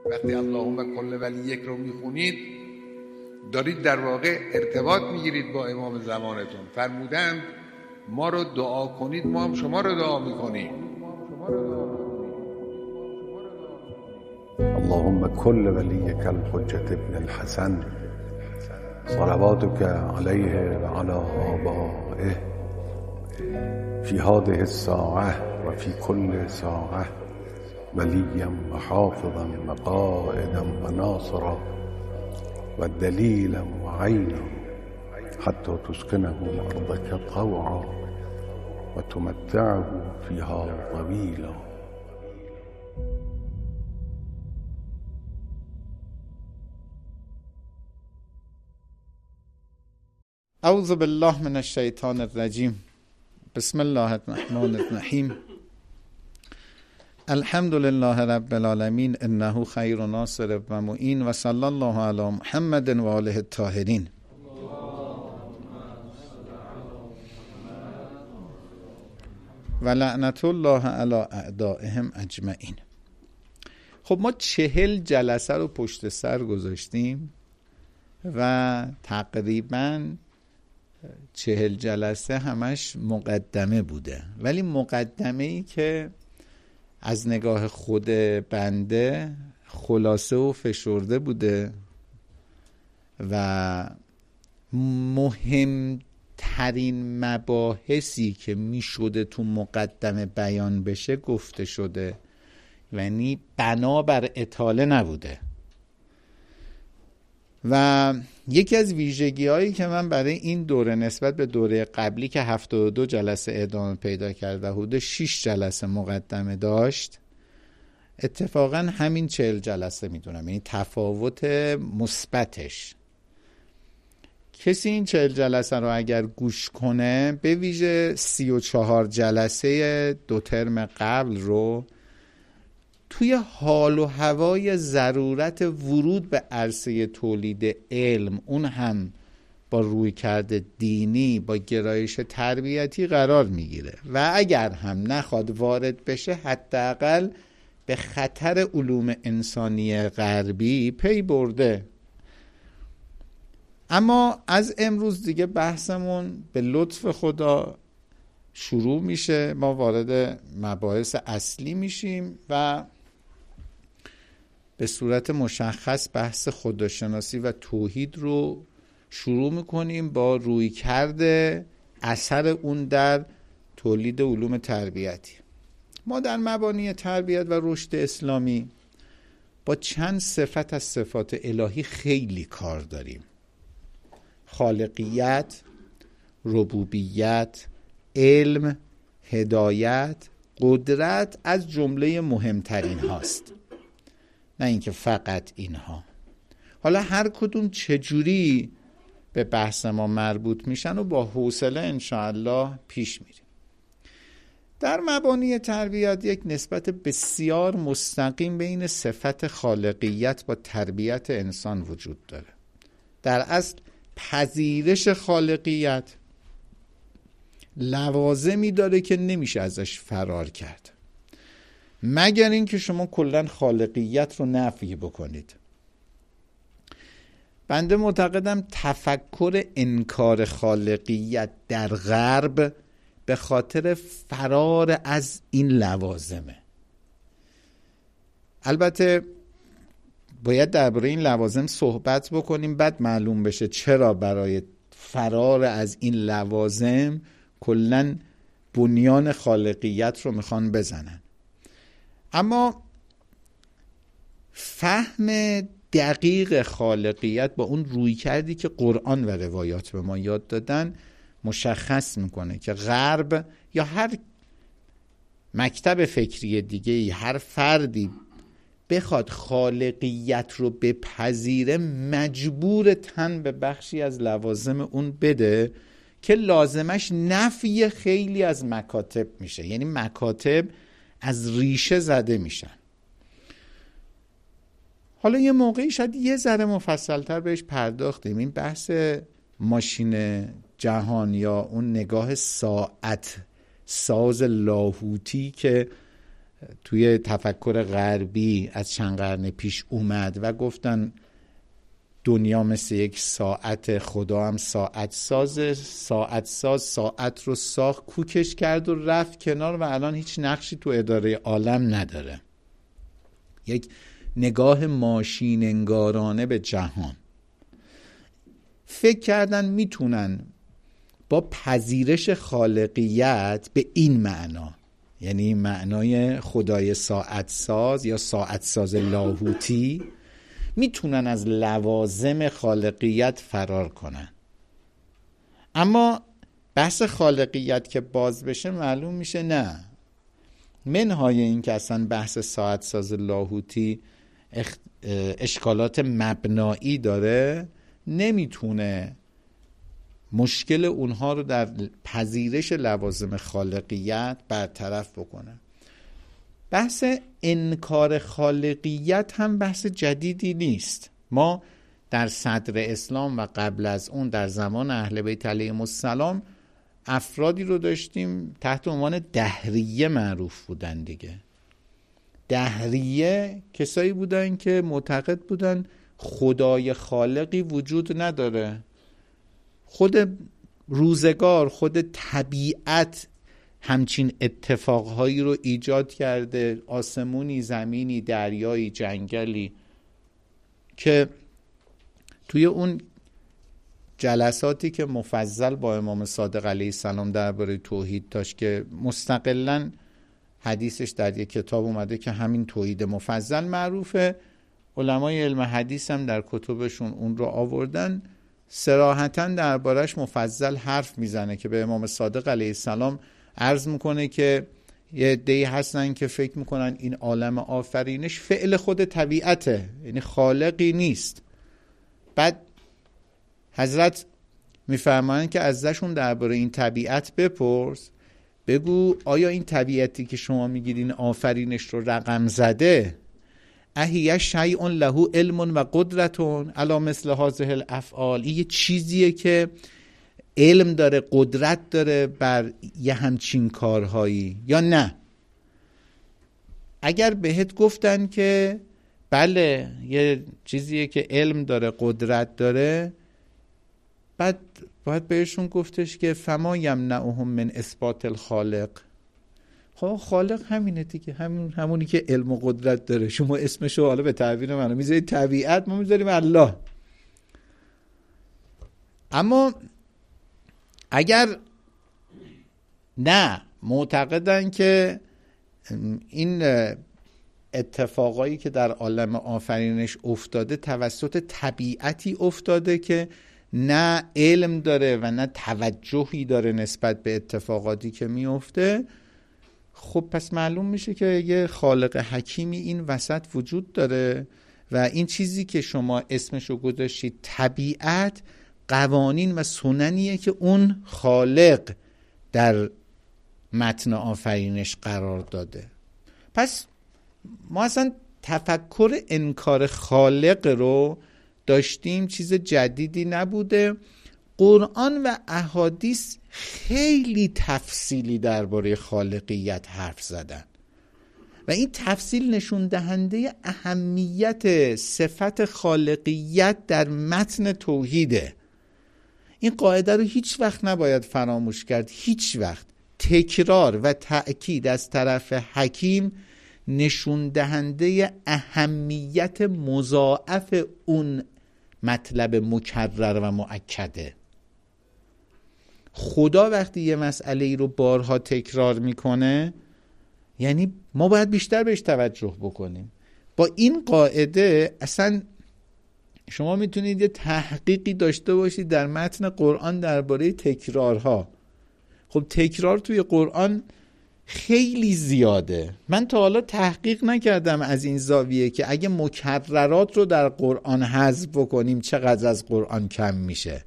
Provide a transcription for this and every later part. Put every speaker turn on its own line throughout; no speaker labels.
وقتی اللهم کل ولی یک رو میخونید دارید در واقع ارتباط میگیرید با امام زمانتون. فرمودند ما رو دعا کنید ما هم شما رو دعا میکنیم.
اللهم كل وليك الحجة ابن الحسن صلواتك عليه وعلى آبائه في هذه الساعة وفي كل ساعة وليا وحافظا وقائدا وناصرا ودليلا وعينا حتى تسكنه أرضك طوعا وتمتعه فيها طويلا.
اعوذ بالله من الشیطان الرجیم. بسم الله الرحمن الرحیم. الحمد لله رب العالمین انه خیر ناصر و معین و صلی الله علی محمد و آله الطاهرین. و لعنت الله علی اعدائهم اجمعین. خب ما 40 جلسه رو پشت سر گذاشتیم و تقریباً 40 جلسه همش مقدمه بوده، ولی مقدمه ای که از نگاه خود بنده خلاصه و فشرده بوده و مهمترین مباحثی که می شده تو مقدمه بیان بشه گفته شده، یعنی بنابر اطاله نبوده. و یکی از ویژگی هایی که من برای این دوره نسبت به دوره قبلی که 72 جلسه ادامه پیدا کرد و حدود 6 جلسه مقدمه داشت، اتفاقا همین 40 جلسه میدونم، یعنی تفاوت مثبتش. کسی این 40 جلسه رو اگر گوش کنه، به ویژه 34 جلسه 2 ترم قبل رو توی حال و هوای ضرورت ورود به عرصه تولید علم، اون هم با رویکرد دینی، با گرایش تربیتی قرار میگیره و اگر هم نخواد وارد بشه، حداقل به خطر علوم انسانی غربی پی برده. اما از امروز دیگه بحثمون به لطف خدا شروع میشه. ما وارد مباحث اصلی میشیم و به صورت مشخص بحث خداشناسی و توحید رو شروع میکنیم با رویکرد اثر اون در تولید علوم تربیتی. ما در مبانی تربیت و رشد اسلامی با چند صفت از صفات الهی خیلی کار داریم: خالقیت، ربوبیت، علم، هدایت، قدرت از جمله مهمترین هاست، نه اینکه فقط اینها. حالا هر کدوم چجوری به بحث ما مربوط میشن و با حوصله انشاءالله پیش میریم. در مبانی تربیت یک نسبت بسیار مستقیم بین صفت خالقیت با تربیت انسان وجود داره. در اصل پذیرش خالقیت لوازمی داره که نمیشه ازش فرار کرد، مگر اینکه شما کلاً خالقیت رو نفی بکنید. بنده معتقدم تفکر انکار خالقیت در غرب به خاطر فرار از این لوازمه. البته باید درباره این لوازم صحبت بکنیم، بعد معلوم بشه چرا برای فرار از این لوازم کلاً بنیان خالقیت رو میخوان بزنن. اما فهم دقیق خالقیت با اون روی کردی که قرآن و روایات به ما یاد دادن مشخص میکنه که غرب یا هر مکتب فکری دیگه‌ای، هر فردی بخواد خالقیت رو بپذیره، مجبور تن به بخشی از لوازم اون بده که لازمش نفی خیلی از مکاتب میشه، یعنی مکاتب از ریشه زده میشن. حالا یه موقعی شاید یه ذره مفصلتر بهش پرداختیم، این بحث ماشین جهان یا اون نگاه ساعت ساز لاهوتی که توی تفکر غربی از چند قرن پیش اومد و گفتن دنیا مثل یک ساعت، خدا هم ساعت ساز، ساعت رو ساخت، کوکش کرد و رفت کنار و الان هیچ نقشی تو اداره عالم نداره. یک نگاه ماشین انگارانه به جهان. فکر کردن میتونن با پذیرش خالقیت به این معنا، یعنی معنای خدای ساعت ساز یا ساعت ساز لاهوتی، میتونن از لوازم خالقیت فرار کنن. اما بحث خالقیت که باز بشه معلوم میشه نه، منهای این که اصلا بحث ساعت ساز لاهوتی اشکالات مبنایی داره، نمیتونه مشکل اونها رو در پذیرش لوازم خالقیت برطرف بکنه. بحث انکار خالقیت هم بحث جدیدی نیست. ما در صدر اسلام و قبل از اون در زمان اهل بیت علیهم السلام افرادی رو داشتیم تحت عنوان دهریه معروف بودن دیگه. دهریه کسایی بودن که معتقد بودن خدای خالقی وجود نداره، خود روزگار، خود طبیعت همچین اتفاقهایی رو ایجاد کرده، آسمونی، زمینی، دریایی، جنگلی، که توی اون جلساتی که مفصل با امام صادق علیه السلام درباره توحید داشت که مستقلاً حدیثش در یک کتاب اومده که همین توحید مفصل معروفه، علمای علم حدیث هم در کتبشون اون رو آوردن، صراحتاً دربارش مفصل حرف میزنه که به امام صادق علیه السلام عرض میکنه که یه عده‌ای هستن که فکر میکنن این عالم آفرینش فعل خود طبیعته، یعنی خالقی نیست. بعد حضرت میفرمایند که ازشون درباره این طبیعت بپرس، بگو آیا این طبیعتی که شما میگید این آفرینش رو رقم زده، اهیه شیء له علم و قدرتون علی مثل هذه الافعال، این یه چیزیه که علم داره، قدرت داره بر یه همچین کارهایی یا نه؟ اگر بهت گفتن که بله یه چیزیه که علم داره، قدرت داره، بعد باید بهشون گفتش که فما یمنعهم من اثبات الخالق. خب خالق همینه دیگه، همونی که علم و قدرت داره. شما اسمشو حالا به تعبیر منو میذارید طبیعت، ما میذاریم الله. اما اگر نه معتقدن که این اتفاقایی که در عالم آفرینش افتاده توسط طبیعتی افتاده که نه علم داره و نه توجهی داره نسبت به اتفاقاتی که میفته، خب پس معلوم میشه که یه خالق حکیمی این وسط وجود داره و این چیزی که شما اسمشو گذاشتید طبیعت، قوانین و سننیه که اون خالق در متن آفرینش قرار داده. پس ما اصلا تفکر انکار خالق رو داشتیم، چیز جدیدی نبوده. قرآن و احادیث خیلی تفصیلی درباره خالقیت حرف زدن و این تفصیل نشون دهنده اهمیت صفت خالقیت در متن توحیده. این قاعده رو هیچ وقت نباید فراموش کرد، هیچ وقت. تکرار و تأکید از طرف حکیم نشون دهنده اهمیت مضاعف اون مطلب مکرر و مؤکده. خدا وقتی یه مسئله ای رو بارها تکرار میکنه، یعنی ما باید بیشتر بهش توجه بکنیم. با این قاعده اصلا شما میتونید یه تحقیقی داشته باشید در متن قرآن درباره تکرارها. خب تکرار توی قرآن خیلی زیاده. من تا حالا تحقیق نکردم از این زاویه که اگه مکررات رو در قرآن حذف بکنیم چقدر از قرآن کم میشه،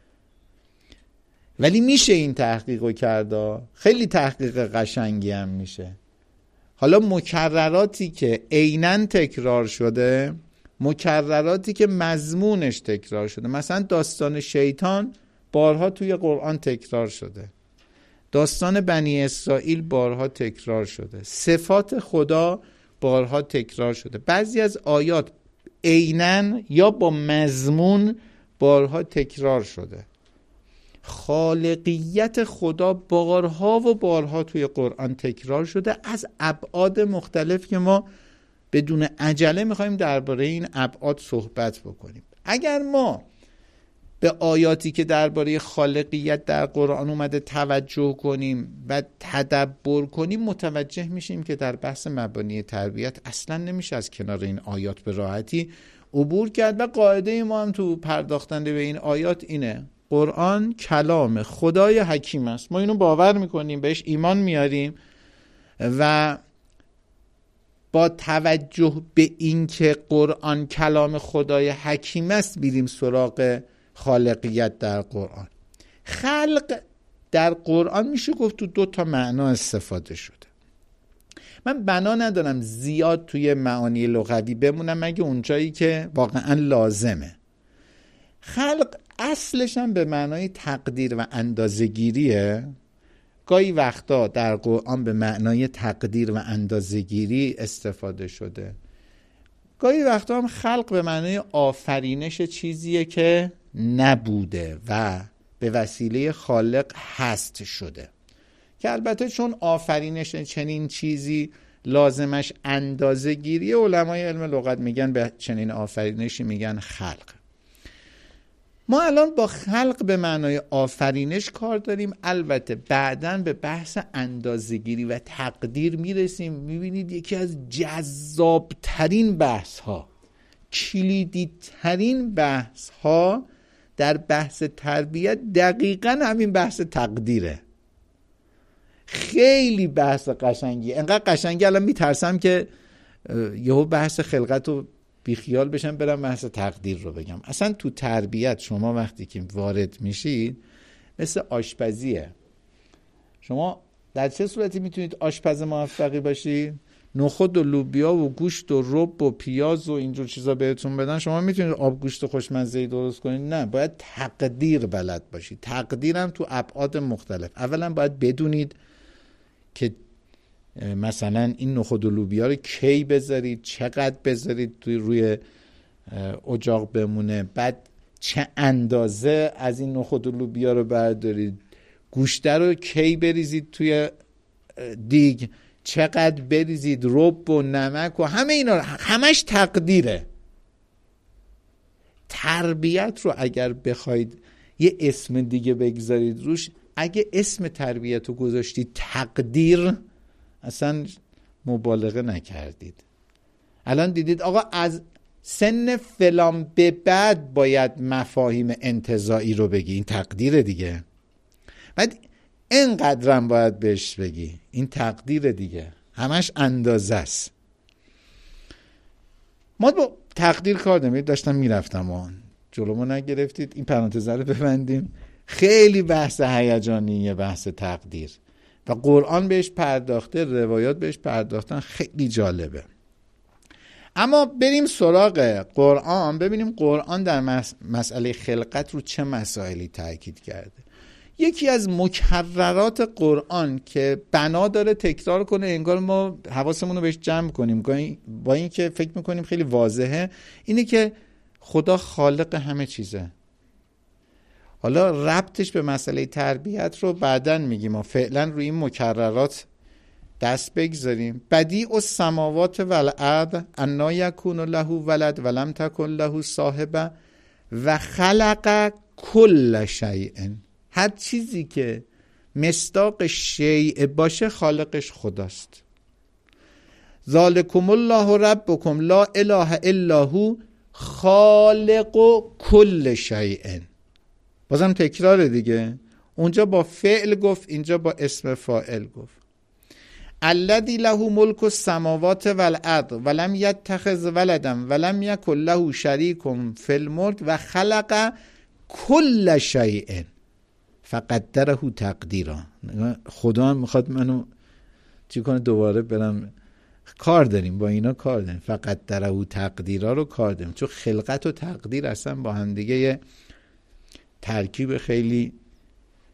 ولی میشه این تحقیق رو کرده، خیلی تحقیق قشنگی هم میشه. حالا مکرراتی که عیناً تکرار شده، مکرراتی که مضمونش تکرار شده، مثلا داستان شیطان بارها توی قرآن تکرار شده، داستان بنی اسرائیل بارها تکرار شده، صفات خدا بارها تکرار شده، بعضی از آیات عیناً یا با مضمون بارها تکرار شده. خالقیت خدا بارها و بارها توی قرآن تکرار شده از ابعاد مختلف که ما بدون عجله میخوایم درباره این ابعاد صحبت بکنیم. اگر ما به آیاتی که درباره خالقیت در قرآن اومده توجه کنیم و تدبر کنیم، متوجه میشیم که در بحث مبانی تربیت اصلا نمیشه از کنار این آیات به راحتی عبور کرد. و قاعده ما هم تو پرداختن به این آیات اینه: قرآن کلام خدای حکیم است. ما اینو باور میکنیم، بهش ایمان میاریم و با توجه به این که قرآن کلام خدای حکیم است میریم سراغ خالقیت در قرآن. خلق در قرآن میشه گفت تو 2 تا معنا استفاده شده. من بنا ندارم زیاد توی معانی لغوی بمونم مگه اونجایی که واقعا لازمه. خلق اصلش هم به معنای تقدیر و اندازه‌گیریه. گاهی وقتا در قرآن به معنای تقدیر و اندازه‌گیری استفاده شده. گاهی وقتا هم خلق به معنای آفرینش چیزیه که نبوده و به وسیله خالق هست شده، که البته چون آفرینش چنین چیزی لازمش اندازه گیری، علمای علم لغت میگن به چنین آفرینشی میگن خلق. ما الان با خلق به معنای آفرینش کار داریم. البته بعداً به بحث اندازه‌گیری و تقدیر میرسیم. میبینید یکی از جذابترین بحث ها، کلیدی ترین بحث ها در بحث تربیت دقیقاً همین بحث تقدیره. خیلی بحث قشنگی، انقدر قشنگی الان میترسم که یهو بحث خلقت رو بیخیال بشم برم بحث تقدیر رو بگم. اصلا تو تربیت شما وقتی که وارد میشید مثل آشپزیه. شما در چه صورتی میتونید آشپز موفقی باشید؟ نخود و لوبیا و گوشت و رب و پیاز و اینجور چیزا بهتون بدن، شما میتونید آب گوشت خوشمزه‌ای درست کنید؟ نه، باید تقدیر بلد باشید. تقدیرم تو ابعاد مختلف. اولا باید بدونید که مثلا این نخود و لوبیا رو کی بذارید، چقدر بذارید توی روی اجاق بمونه، بعد چه اندازه از این نخود و لوبیا رو بردارید، گوشت رو کی بریزید توی دیگ، چقدر بریزید، رب و نمک و همه اینا، همش تقدیره. تربیت رو اگر بخواید یه اسم دیگه بگذارید روش، اگه اسم تربیت رو گذاشتید تقدیر، اصلا مبالغه نکردید. الان دیدید آقا از سن فلان به بعد باید مفاهیم انتزاعی رو بگی، این تقدیر دیگه. بعد اینقدرم باید بهش بگی، این تقدیر دیگه. همش اندازه است. ما با تقدیر کار داریم. داشتم میرفتم جلومو نگرفتید، این پرانتز رو ببندیم. خیلی بحث هیجانیه بحث تقدیر و قرآن بهش پرداخته، روایات بهش پرداختن، خیلی جالبه. اما بریم سراغ قرآن، ببینیم قرآن در مسئله خلقت رو چه مسائلی تاکید کرده. یکی از مکررات قرآن که بنا داره تکرار کنه، انگار ما حواسمون رو بهش جمع کنیم با این که فکر میکنیم خیلی واضحه، اینه که خدا خالق همه چیزه. حالا ربطش به مسئله تربیت رو بعداً میگیم، و فعلا روی این مکررات دست بگذاریم. بدیع السماوات والارض انا یکون له ولد ولم تکن له صاحبه و خلق کل شیء. هر چیزی که مصداق شیء باشه خالقش خداست. ذالکم الله ربکم لا اله الا هو خالق کل شیء. بازم تکرار دیگه، اونجا با فعل گفت، اینجا با اسم فاعل گفت. الذی له ملک السماوات والارض ولم یتخذ ولدا ولم یکن له شریک فی الملک و خلق کل شیء فقدره تقدیرا. خدا میخواد منو چی کنه؟ دوباره برم کار داریم با اینا، کار داریم. فقدره تقدیرا رو کار داریم، چون خلقت و تقدیر اصلا با هم دیگه ترکیب خیلی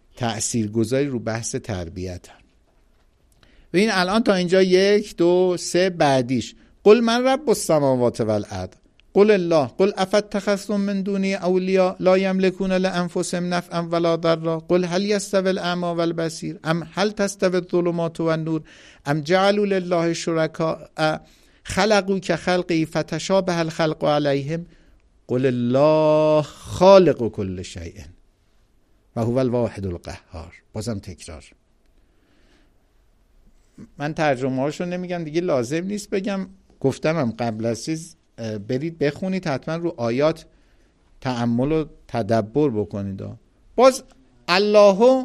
تأثیرگذاری رو بحث تربیت هم. ببین الان تا اینجا 1 2 3 بعدیش قل من رب السماوات والارض قل الله قل افاتخذتم من دونی اولیاء لا یملکون لانفسهم نفعا ولا ضرا قل هل یستوی الاعمی والبصیر ام هل تستوی الظلمات والنور ام جعلوا لله شرکاء خلقوا كخلقه فتشابه الخلق علیهم قل الله خالق كل شیء و هو الواحد القهار. بازم تکرار، من ترجمه هاشو نمیگم دیگه، لازم نیست بگم، گفتمم قبل از چیز برید بخونید، حتما رو آیات تأمل و تدبر بکنید. باز الله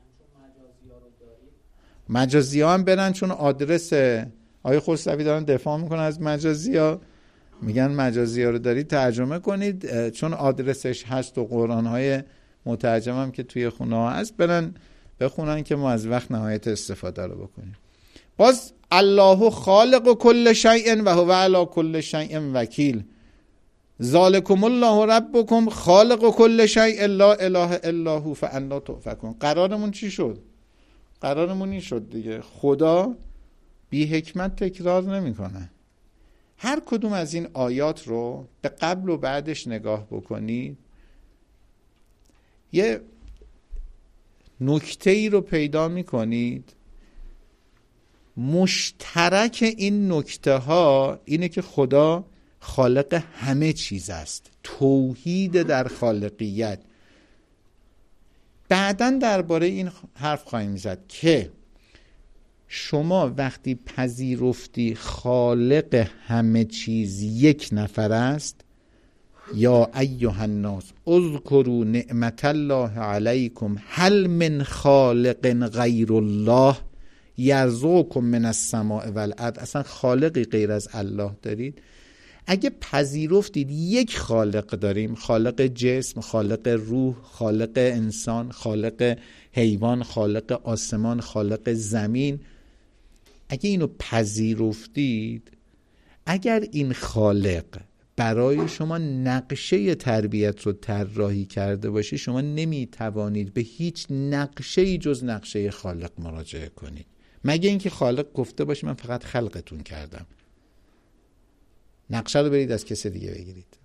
مجازی ها هم برن، چون آدرس آیه خسروی دارن دفاع میکنن از مجازی ها، میگن مجازی ها رو دارید ترجمه کنید چون آدرسش هست و قرآن های مترجم هم که توی خونه ها هست، برن بخونن که ما از وقت نهایت استفاده رو بکنیم. باز الله خالق کل شیء و هو علی کل شیء وکیل ذالکم الله ربکم خالق کل شیء لا اله الا هو فانا تؤفکون. قرارمون چی شد؟ قرارمون این شد دیگه، خدا بی حکمت تکرار نمیکنه. هر کدوم از این آیات رو به قبل و بعدش نگاه بکنید، یه نکته ای رو پیدا میکنید. مشترک این نکته ها اینه که خدا خالق همه چیز است، توحید در خالقیت. بعداً درباره این حرف خواهیم زد که شما وقتی پذیرفتی خالق همه چیز یک نفر است، یا ایها الناس اذکروا نعمت الله علیکم هل من خالق غیر الله یرزقکم من السماء والارض، اصلا خالقی غیر از الله دارید؟ اگه پذیرفتید یک خالق داریم، خالق جسم، خالق روح، خالق انسان، خالق حیوان، خالق آسمان، خالق زمین، اگه اینو پذیرفتید، اگر این خالق برای شما نقشه تربیت رو طراحی کرده باشه، شما نمیتوانید به هیچ نقشه‌ای جز نقشه خالق مراجعه کنید، مگه اینکه خالق گفته باشه من فقط خلقتون کردم. نقشه رو برید از کسی دیگه بگیرید.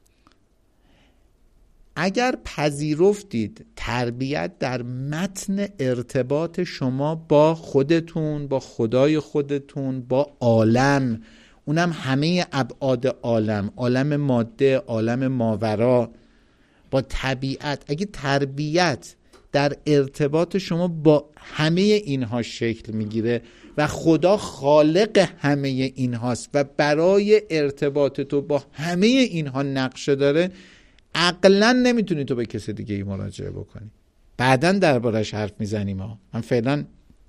اگر پذیرفتید تربیت در متن ارتباط شما با خودتون، با خدای خودتون، با عالم، اونم همه ابعاد عالم، عالم ماده، عالم ماورا، با طبیعت، اگه تربیت در ارتباط شما با همه اینها شکل میگیره و خدا خالق همه اینهاست و برای ارتباط تو با همه اینها نقشه داره، عقلا نمیتونی تو به کسی دیگه ای مراجعه بکنی. بعداً دربارش حرف میزنیم ها، من فعلا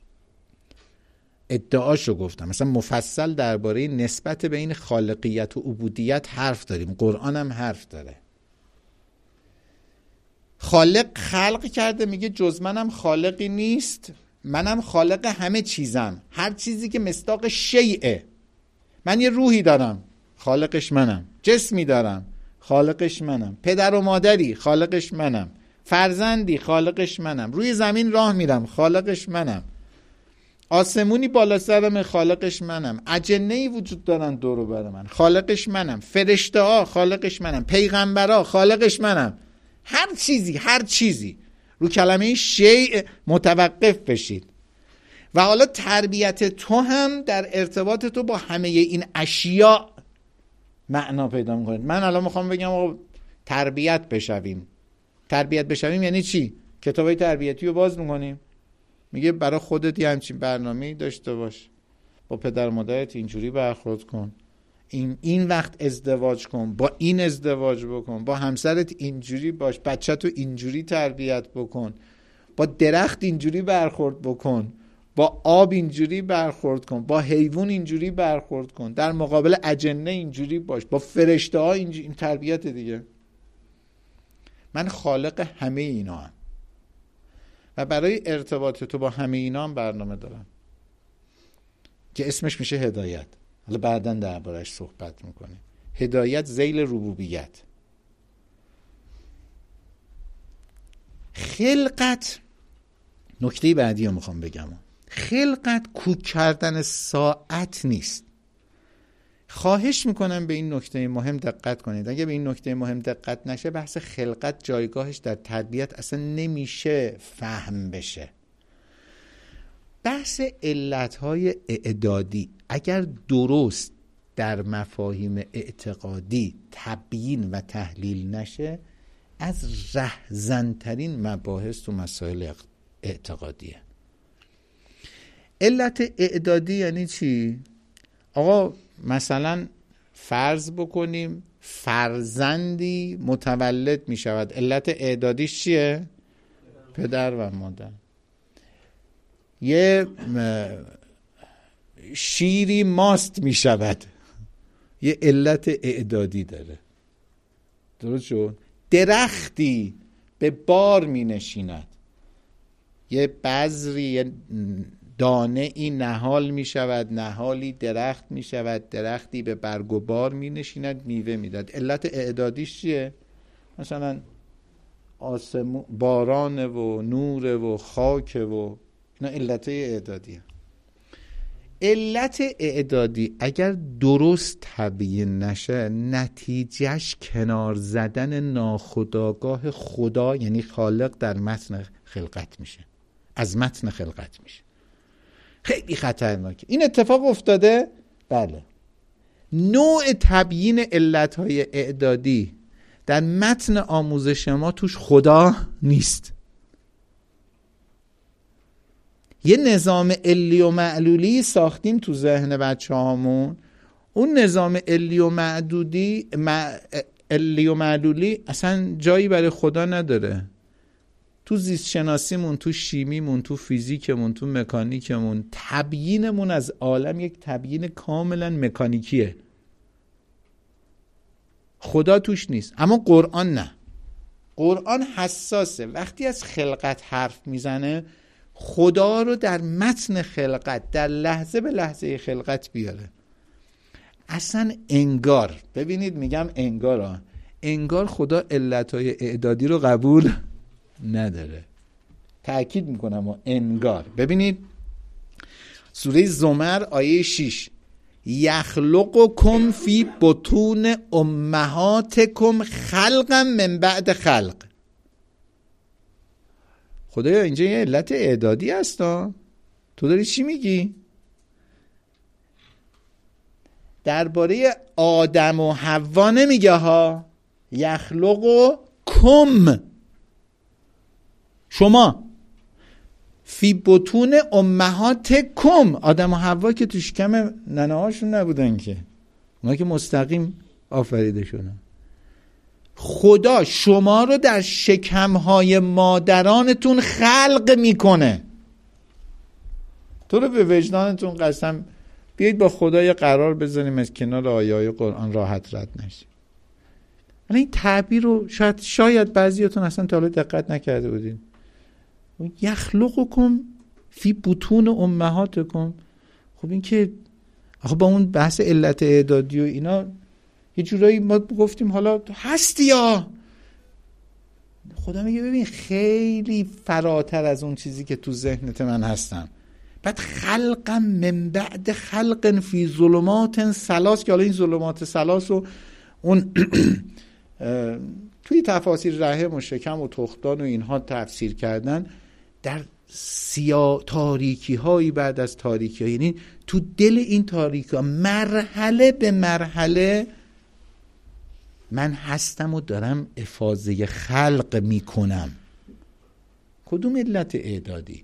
ادعاشو گفتم، مثلا مفصل درباره نسبت بین خالقیت و عبودیت حرف داریم، قرآن هم حرف داره. خالق خلق کرده، میگه جز منم خالقی نیست، منم خالق همه چیزم، هر چیزی که مصداق شیئه. من یه روحی دارم، خالقش منم، جسمی دارم، خالقش منم، پدر و مادری، خالقش منم، فرزندی، خالقش منم، روی زمین راه میرم، خالقش منم، آسمونی بالا سرم، خالقش منم، اجنه‌ای وجود دارن دور و بر من، خالقش منم، فرشته ها، خالقش منم، پیغمبرها، خالقش منم. هر چیزی رو کلمه شیء متوقف بشید. و حالا تربیت تو هم در ارتباط تو با همه این اشیاء معنا پیدا می‌کنه. من الان میخوام بگم آقا تربیت بشویم. تربیت بشویم یعنی چی؟ کتابای تربیتی رو باز می‌کنیم، میگه برای خودت یه همچین برنامه‌ای داشته باش، با پدر مادرت اینجوری برخورد کن، این وقت ازدواج کن، با این ازدواج بکن، با همسرت اینجوری باش، بچه‌تو اینجوری تربیت بکن، با درخت اینجوری برخورد بکن، با آب اینجوری برخورد کن، با حیوان اینجوری برخورد کن، در مقابل اجنه اینجوری باش، با فرشته ها اینجوری. این تربیت دیگه. من خالق همه اینا هم و برای ارتباط تو با همه اینا هم برنامه دارم که اسمش میشه هدایت. حالا بعداً دربارش صحبت میکنه. هدایت ذیل ربوبیت. خلقت نکته بعدی رو میخوام بگم. خلقت کوک کردن ساعت نیست. خواهش میکنم به این نکته مهم دقت کنید. اگه به این نکته مهم دقت نشه بحث خلقت جایگاهش در تربیت اصلا نمیشه فهم بشه. بحث علتهای اعدادی اگر درست در مفاهیم اعتقادی تبیین و تحلیل نشه از رهزن‌ترین مباحث تو مسائل اعتقادیه. علت اعدادی یعنی چی؟ آقا مثلا فرض بکنیم فرزندی متولد می شود، علت اعدادیش چیه؟ پدر و مادر. یه شیری ماست می شود، یه علت اعدادی داره. درست شد؟ درختی به بار می نشیند، یه بذری، یه دانه ای نهال می شود، نهالی درخت می شود، درختی به برگ و بار می نشیند، میوه می داد. علت اعدادیش چیه؟ مثلا باران و نور و خاک و اینا علت اعدادیه. علت اعدادی اگر درست تبیین نشه نتیجهش کنار زدن ناخودآگاه خدا یعنی خالق در متن خلقت میشه، از متن خلقت میشه. خیلی خطرناکه. این اتفاق افتاده؟ بله. نوع تبیین علتهای اعدادی در متن آموزش ما توش خدا نیست. یه نظام علی و معلولی ساختیم تو ذهن بچه هامون. اون نظام علی و معلولی اصلا جایی برای خدا نداره. تو زیست شناسیمون، تو شیمیمون، تو فیزیکمون، تو مکانیکمون تبیینمون از عالم یک تبیین کاملا مکانیکیه، خدا توش نیست. اما قرآن نه. قرآن حساسه، وقتی از خلقت حرف میزنه خدا رو در متن خلقت در لحظه به لحظه خلقت بیاره. اصلا انگار، ببینید میگم انگار خدا علتهای اعدادی رو قبول نداره. تأکید میکنم و انگار. ببینید سوره زمر آیه 6 یخلقکم فی بطون امهاتکم خلقا من بعد خلق. خدایا اینجا یه علت اعدادی هستا، تو داری چی میگی؟ درباره آدم و حوا نمیگه ها، یخلقکم شما فی بطون امهاتکم. آدم و حوا که تو شکم ننه هاشون نبودن که، اونا که مستقیم آفریده شدن. خدا شما رو در شکمهای مادرانتون خلق میکنه. تو رو به وجدانتون قسم بیایید با خدا یه قرار بزنیم از کنار آیه قرآن راحت رد نشیم. این تعبیر رو شاید بعضیاتون اصلا تا حالا دقت نکرده بودین. یخلقکم فی بطون امهاتکم. خب این که آخه با اون بحث علت اعدادی و اینا یه جورایی ما گفتیم حالا هستی یا خدا میگه ببین خیلی فراتر از اون چیزی که تو ذهنت من هستم. بعد خلقم من بعد خلق فی ظلمات ثلاث، که حالا این ظلمات ثلاث رو اون توی تفاسیر رحم و شکم و تختان و اینها تفسیر کردن در تاریکی هایی بعد از تاریکی ها، یعنی تو دل این تاریکی ها مرحله به مرحله من هستم و دارم افاضه خلق میکنم. کدوم علت اعدادی؟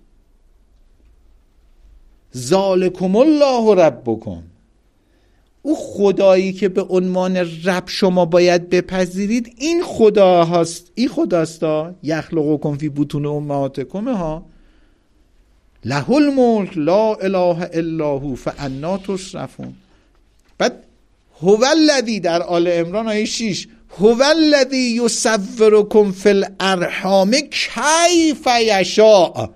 ذالکم الله ربکم. او خدایی که به عنوان رب شما باید بپذیرید این خدا هست، این خداست. یخلقکم فی بطون امهاتکم ها له الملک لا اله الا هو فانا تصرفون. بعد هو الذی در آل عمران آیه 6 هو الذی یصورکم فی الارحام کیف یشاء.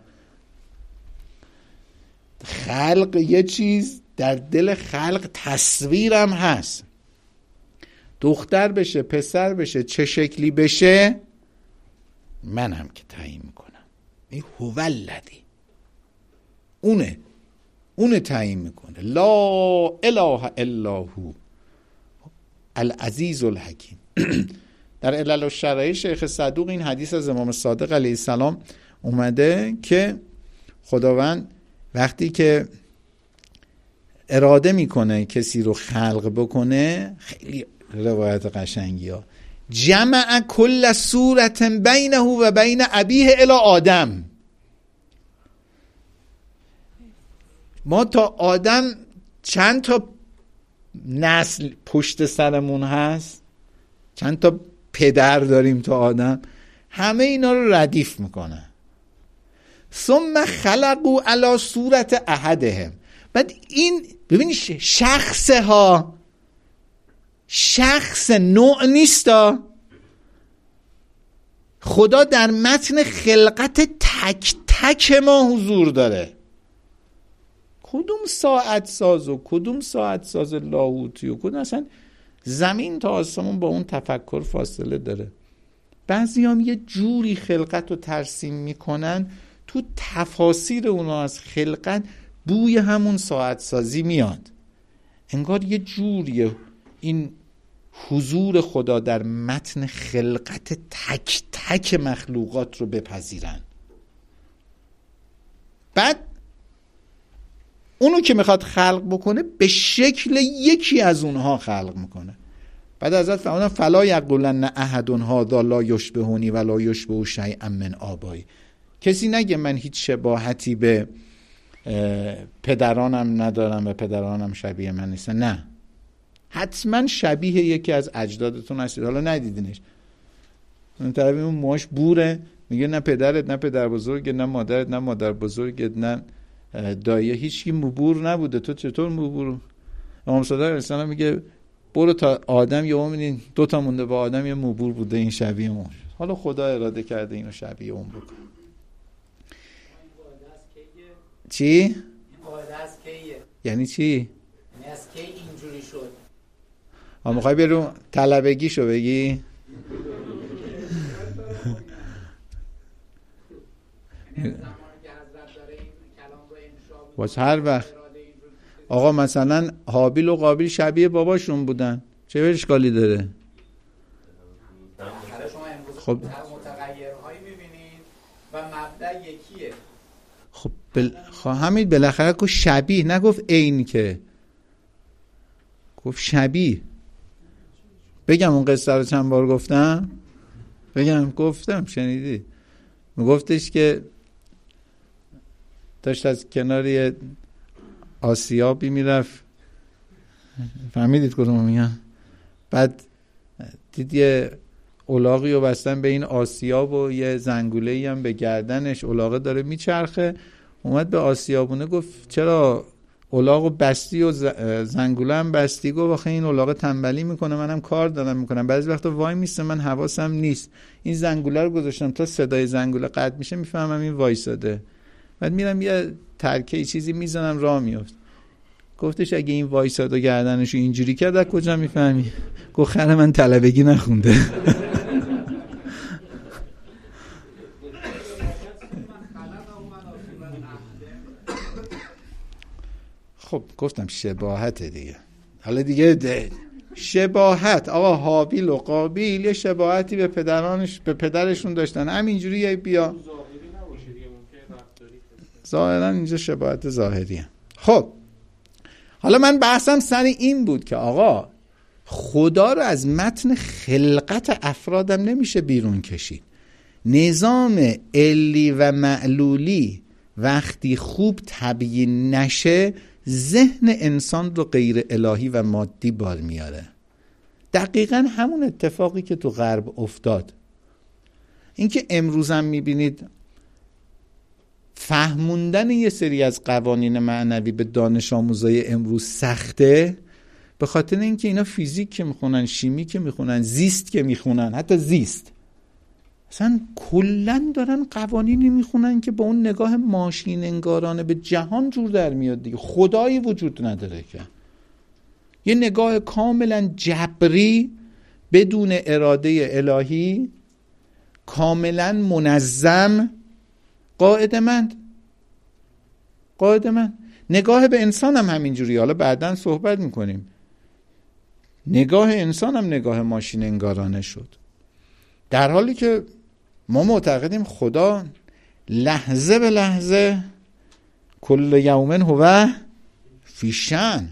خلق یه چیز، در دل خلق تصویرم هست. دختر بشه پسر بشه چه شکلی بشه منم که تعیین میکنم. این هو الذی. اونه تعیین میکنه. لا اله الا هو العزیز الحکیم. در علل الشرایع شیخ صدوق این حدیث از امام صادق علیه السلام اومده که خداوند وقتی که اراده میکنه کسی رو خلق بکنه، خیلی روایت قشنگی ها، جمع کل صورت بینه و بین ابیه الی آدم. ما تا آدم چند تا نسل پشت سرمون هست، چند تا پدر داریم تا آدم، همه اینا رو ردیف میکنه. ثم خلقوا علی صورت احدهم. بعد این ببینید شخص نوع نیستا. خدا در متن خلقت تک تک ما حضور داره. کدوم ساعت ساز و کدوم ساعت ساز لاهوتی و کدوم، اصلا زمین تا آسمون با اون تفکر فاصله داره. بعضی هم یه جوری خلقت رو ترسیم میکنن، تو تفاسیر اونا از خلقت بوی همون ساعت سازی میاد، انگار یه جوری این حضور خدا در متن خلقت تک تک مخلوقات رو بپذیرن. بعد اونو که میخواد خلق بکنه به شکل یکی از اونها خلق میکنه. بعد حضرت فرمودن فلا یقولن احد هذا لا یشبهنی ولا یشبه شیئا من آبایی. کسی نگه من هیچ شباهتی به پدرانم ندارم و پدرانم شبیه من نیستن. نه، حتما شبیه یکی از اجدادتون هستید، حالا ندیدینش. اون طرف اون موهاش بوره، میگه نه پدرت، نه پدر بزرگت، نه مادرت، نه مادر بزرگت، نه دایه، هیچکی موبور نبوده، تو چطور موبور؟ امام صادق علیه السلام میگه برو تا آدم یه میبینین 2 تا مونده با آدم یه موبور بوده، این شبیه اون. حالا خدا اراده کرده اینو شبیه اون بکنه. چی؟
این قاعده از کیه؟
یعنی چی؟
یعنی از کی اینجوری شد؟
میخوای برو طلبگیشو بگی؟ باز هر وقت آقا مثلا حابیل و قابیل شبیه باباشون بودن، چه اشکالی داره؟
خب متغیرهایی می‌بینید و مبدأ یکیه.
خب همین بالاخره گفت شبیه، نگفت عین، که گفت شبیه. بگم اون قصه رو چند بار گفتم؟ گفتم شنیدی؟ گفتش که داشت از کنار آسیابی میرفت، فهمیدید کدومو میگم؟ بعد دید یه الاغی رو بستن به این آسیاب و یه زنگوله‌ای هم به گردنش، الاغه داره میچرخه. اومد به آسیابونه گفت چرا الاغو بستی و زنگوله هم بستی؟ گفت آخه این الاغه تنبلی میکنه، منم کار دارم میکنم، بعضی وقتا وای میسته من حواسم نیست، این زنگوله رو گذاشتم تا صدای زنگوله قطع میشه میفهمم این وایساده، بعد میرم یه ترکه چیزی میزنم راه میافت. گفتش اگه این وایساد و گردنشو اینجوری کرد از کجا میفهمی؟ گفت خره من طلبگی نخونده. خب گفتم شباهت دیگه. حالا دیگه شباهت، آقا حابیل و قابیل یه شباهتی به پدرشون داشتن، همینجوری بیا ظاهرا اینجا شباهت ظاهریه. خب حالا من بحثم سر این بود که آقا خدا رو از متن خلقت افرادم نمیشه بیرون کشید. نظام علی و معلولی وقتی خوب تبیین نشه ذهن انسان رو غیر الهی و مادی بار میاره. دقیقا همون اتفاقی که تو غرب افتاد. اینکه امروزم میبینید فهموندن یه سری از قوانین معنوی به دانش آموزای امروز سخته، به خاطر اینکه اینا فیزیک که میخونن، شیمی که میخونن، زیست که میخونن، حتی زیست اصلا کلن دارن قوانینی میخونن که با اون نگاه ماشین انگارانه به جهان جور در میاد دیگه. خدایی وجود نداره که یه نگاه کاملا جبری بدون اراده الهی، کاملا منظم، قاعده‌مند. قائد من. نگاه به انسان هم همینجوری، حالا بعداً صحبت میکنیم. نگاه انسان هم نگاه ماشین انگارانه شد، در حالی که ما معتقدیم خدا لحظه به لحظه کل یوم هو فی شأن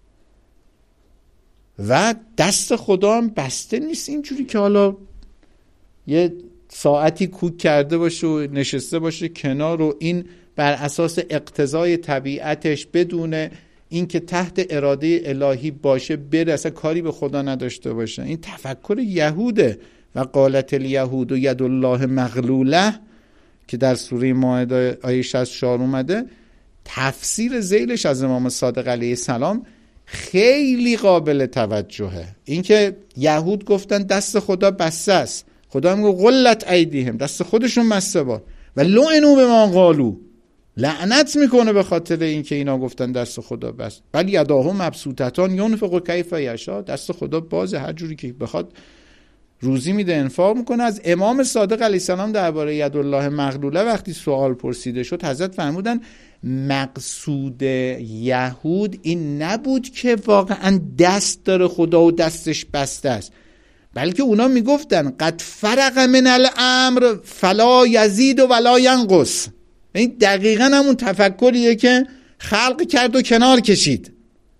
و دست خدا هم بسته نیست اینجوری که حالا یه ساعتی کوک کرده باشه و نشسته باشه کنار و این بر اساس اقتضای طبیعتش بدون اینکه تحت اراده الهی باشه بره، اصلا کاری به خدا نداشته باشه. این تفکر یهوده. و قالت الیهود ید الله مغلوله که در سوره مائده آیه 64 اومده، تفسیر ذیلش از امام صادق علیه السلام خیلی قابل توجهه. اینکه یهود گفتن دست خدا بسته است، خدا میگه غلت ایدیهم، دست خودشون بسته با و لعنوا بما قالوا، لعنت میکنه به خاطر اینکه اینا گفتن دست خدا بس. بل یداه مبسوطتان ینفق کیف یشاء، دست خدا باز هر جوری که بخواد روزی میده، انفاق میکنه. از امام صادق علیه السلام درباره ید الله مغلوله وقتی سوال پرسیده شد، حضرت فرمودن مقصود یهود این نبود که واقعا دست داره خدا و دستش بسته است، بلکه اونا میگفتن قد فرق من الامر فلا یزید و ولا ینقص. این دقیقا همون تفکریه که خلق کرد و کنار کشید.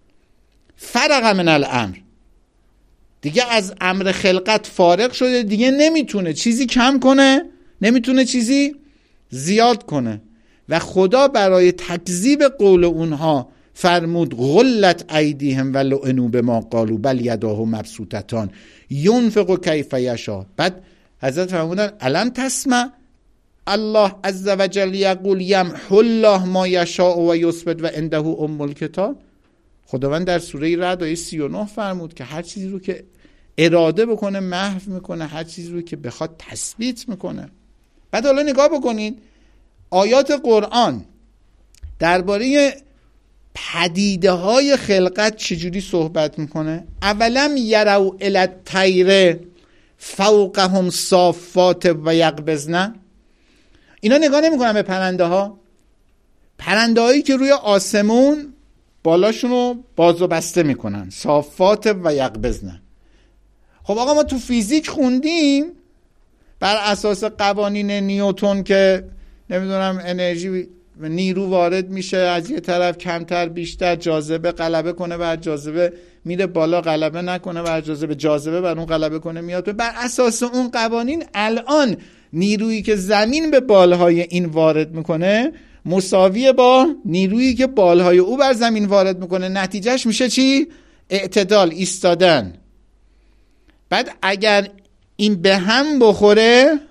فرق من الامر، دیگه از امر خلقت فارغ شده، دیگه نمیتونه چیزی کم کنه، نمیتونه چیزی زیاد کنه. و خدا برای تکذیب قول اونها فرمود غلت ایدیهم و لعنوا بما قالوا بل یداه مبسوطتان ینفق کیف یشاء. بعد حضرت فرمودن الم تسمع الله عز وجل یقول یمحو الله ما یشاء و یثبت و عنده ام الکتاب. خداوند در سوره رعد آیه 39 فرمود که هر چیزی رو که اراده بکنه محو میکنه، هر چیزی رو که بخواد تثبیت میکنه. بعد حالا نگاه بکنید آیات قرآن درباره پدیده های خلقت چجوری صحبت میکنه. اولم یروا الی الطیر فوقهم صافات و یقبضن. اینا نگاه نمیکنن به پرنده ها، پرنده هایی که روی آسمون بالاشون رو باز و بسته میکنن، صافات و یقبضن. خب آقا ما تو فیزیک خوندیم بر اساس قوانین نیوتن که نمیدونم انرژی نیرو وارد میشه از یه طرف کمتر بیشتر، جاذبه غلبه کنه بر جاذبه میره بالا، غلبه نکنه بر جاذبه، جاذبه بر اون غلبه کنه میاد. بر اساس اون قوانین الان نیرویی که زمین به بالهای این وارد میکنه مساویه با نیرویی که بالهای او بر زمین وارد میکنه. نتیجهش میشه چی؟ اعتدال، ایستادن. بعد اگر این به هم بخوره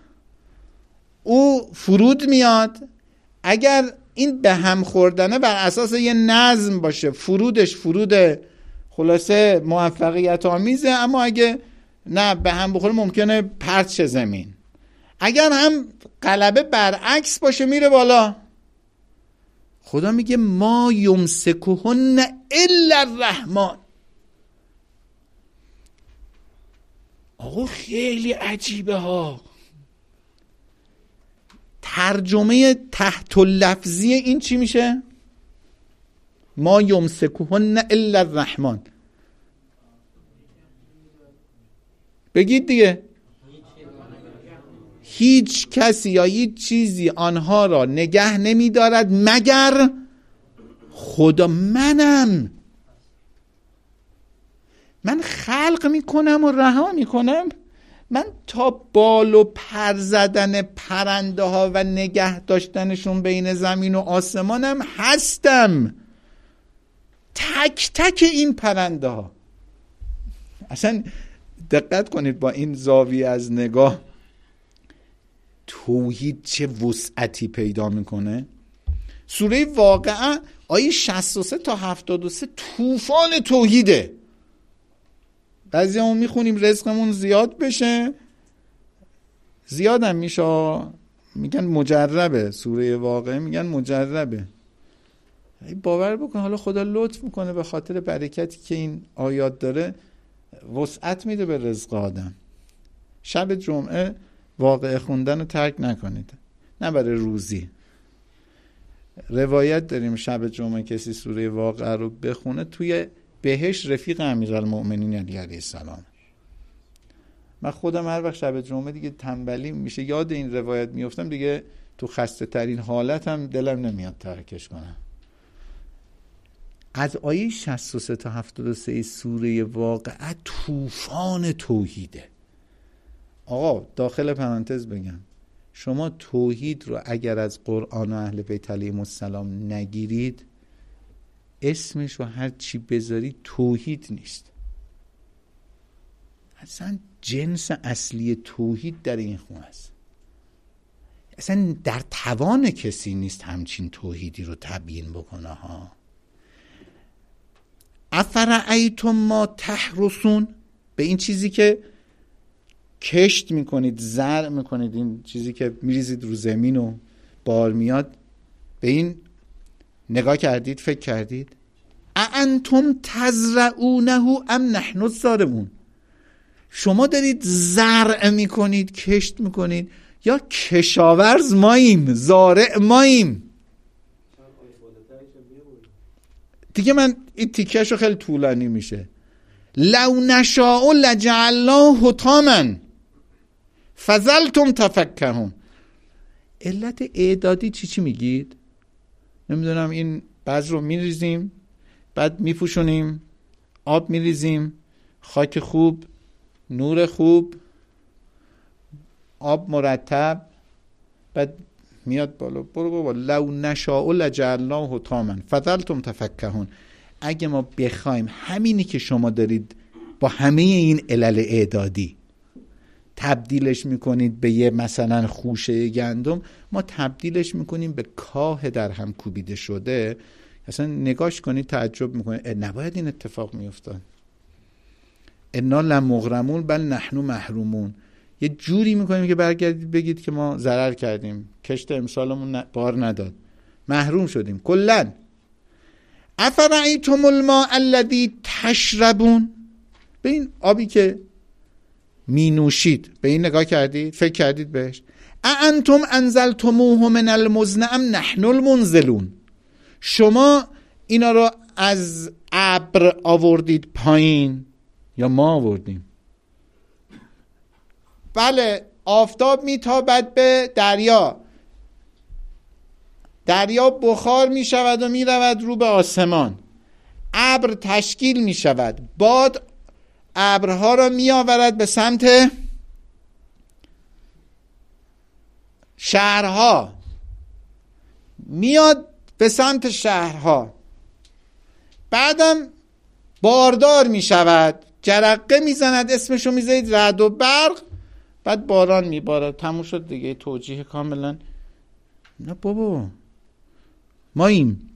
او فرود میاد. اگر این به هم خوردنه بر اساس یه نظم باشه، فرودش فرود خلاصه موفقیت آمیزه، اما اگه نه به هم بخوره ممکنه پرت شه زمین. اگر هم غلبه برعکس باشه میره بالا. خدا میگه ما یمسکهن الا الرحمن. آقا خیلی عجیبه ها. ترجمه تحت لفظی این چی میشه؟ ما یمسکهن الا الرحمن. بگید دیگه. هیچ کسی یا هیچ چیزی آنها را نگه نمی دارد مگر خدا. من خلق میکنم و رها میکنم. من تا بال و پر زدن پرنده ها و نگه داشتنشون بین زمین و آسمانم هستم. تک تک این پرنده ها. اصلا دقت کنید با این زاویه از نگاه توحید چه وسعتی پیدا میکنه. سوره واقعه آیه 63 تا 73 طوفان توحیده. بعضی همون میخونیم رزقمون زیاد بشه، زیادم میشه، میگن مجربه. سوره واقعه میگن مجربه. باور بکن حالا خدا لطف میکنه به خاطر برکتی که این آیات داره وسعت میده به رزق آدم. شب جمعه واقعه خوندن رو ترک نکنید، نه برای روزی. روایت داریم شب جمعه کسی سوره واقعه رو بخونه توی بهشت رفیق امیرالمؤمنین علی علیه السلام. من خودم هر وقت شب جمعه دیگه تنبلی میشه یاد این روایت میافتم، دیگه تو خسته ترین حالت هم دلم نمیاد ترکش کنم. از آیه 63 تا 73 سوره واقعه طوفان توحیده. آقا داخل پرانتز بگم، شما توحید رو اگر از قرآن و اهل بیت علیهم السلام نگیرید، اسمش رو هر چی بذاری توحید نیست. اصلا جنس اصلی توحید در این خونه است. اصلا در توان کسی نیست همچین توحیدی رو تبیین بکنه ها. افرأیتم ما تحرثون، به این چیزی که کشت میکنید، زرع میکنید، این چیزی که میریزید رو زمین و بار میاد، به این نگاه کردید، فکر کردید؟ اانتم تزرعونه ام نحن الزارعون، شما دارید زرع میکنید، کشت میکنید، یا کشاورز ماییم، زارع ماییم؟ دیگه من این تیکهشو خیلی طولانی میشه. لو نشاء لجعلناه حطاما فظلتم تفکهون. علت اعدادی چی میگید؟ نمیدونم، این بذر رو میریزیم، بعد میپوشونیم، آب میریزیم، خاک خوب، نور خوب، آب مرتب، بعد میاد بالا. برو بابا، لو نشاء لجعلناه حطاما فظلتم تفکهون. اگه ما بخوایم همینی که شما دارید با همه این علل اعدادی تبدیلش میکنید به یه مثلا خوشه گندم، ما تبدیلش میکنیم به کاه در هم کوبیده شده. اصلا نگاش کنید تعجب میکنید، نباید این اتفاق میافتاد. انا لمغرمون بل نحن محرومون. یه جوری میکنیم که برگردید بگید که ما ضرر کردیم، کشت امسالمون بار نداد، محروم شدیم کلن. افرأیتم الماء الذی تشربون، به این آبی که می نوشید، به این نگاه کردید، فکر کردید بهش؟ اانتم انزلتموه من المزن ام نحن المنزلون، شما اینا رو از ابر آوردید پایین یا ما آوردیم؟ بله، آفتاب میتابد به دریا، دریا بخار می شود و می رود رو به آسمان، ابر تشکیل می شود، باد ابرها را می آورد به سمت شهرها، میاد به سمت شهرها، بعدم باردار می شود، جرقه می زند، اسمشو می زید رعد و برق، بعد باران می بارد. تموم شد دیگه، توجیه کاملا. نه بابا، ماییم.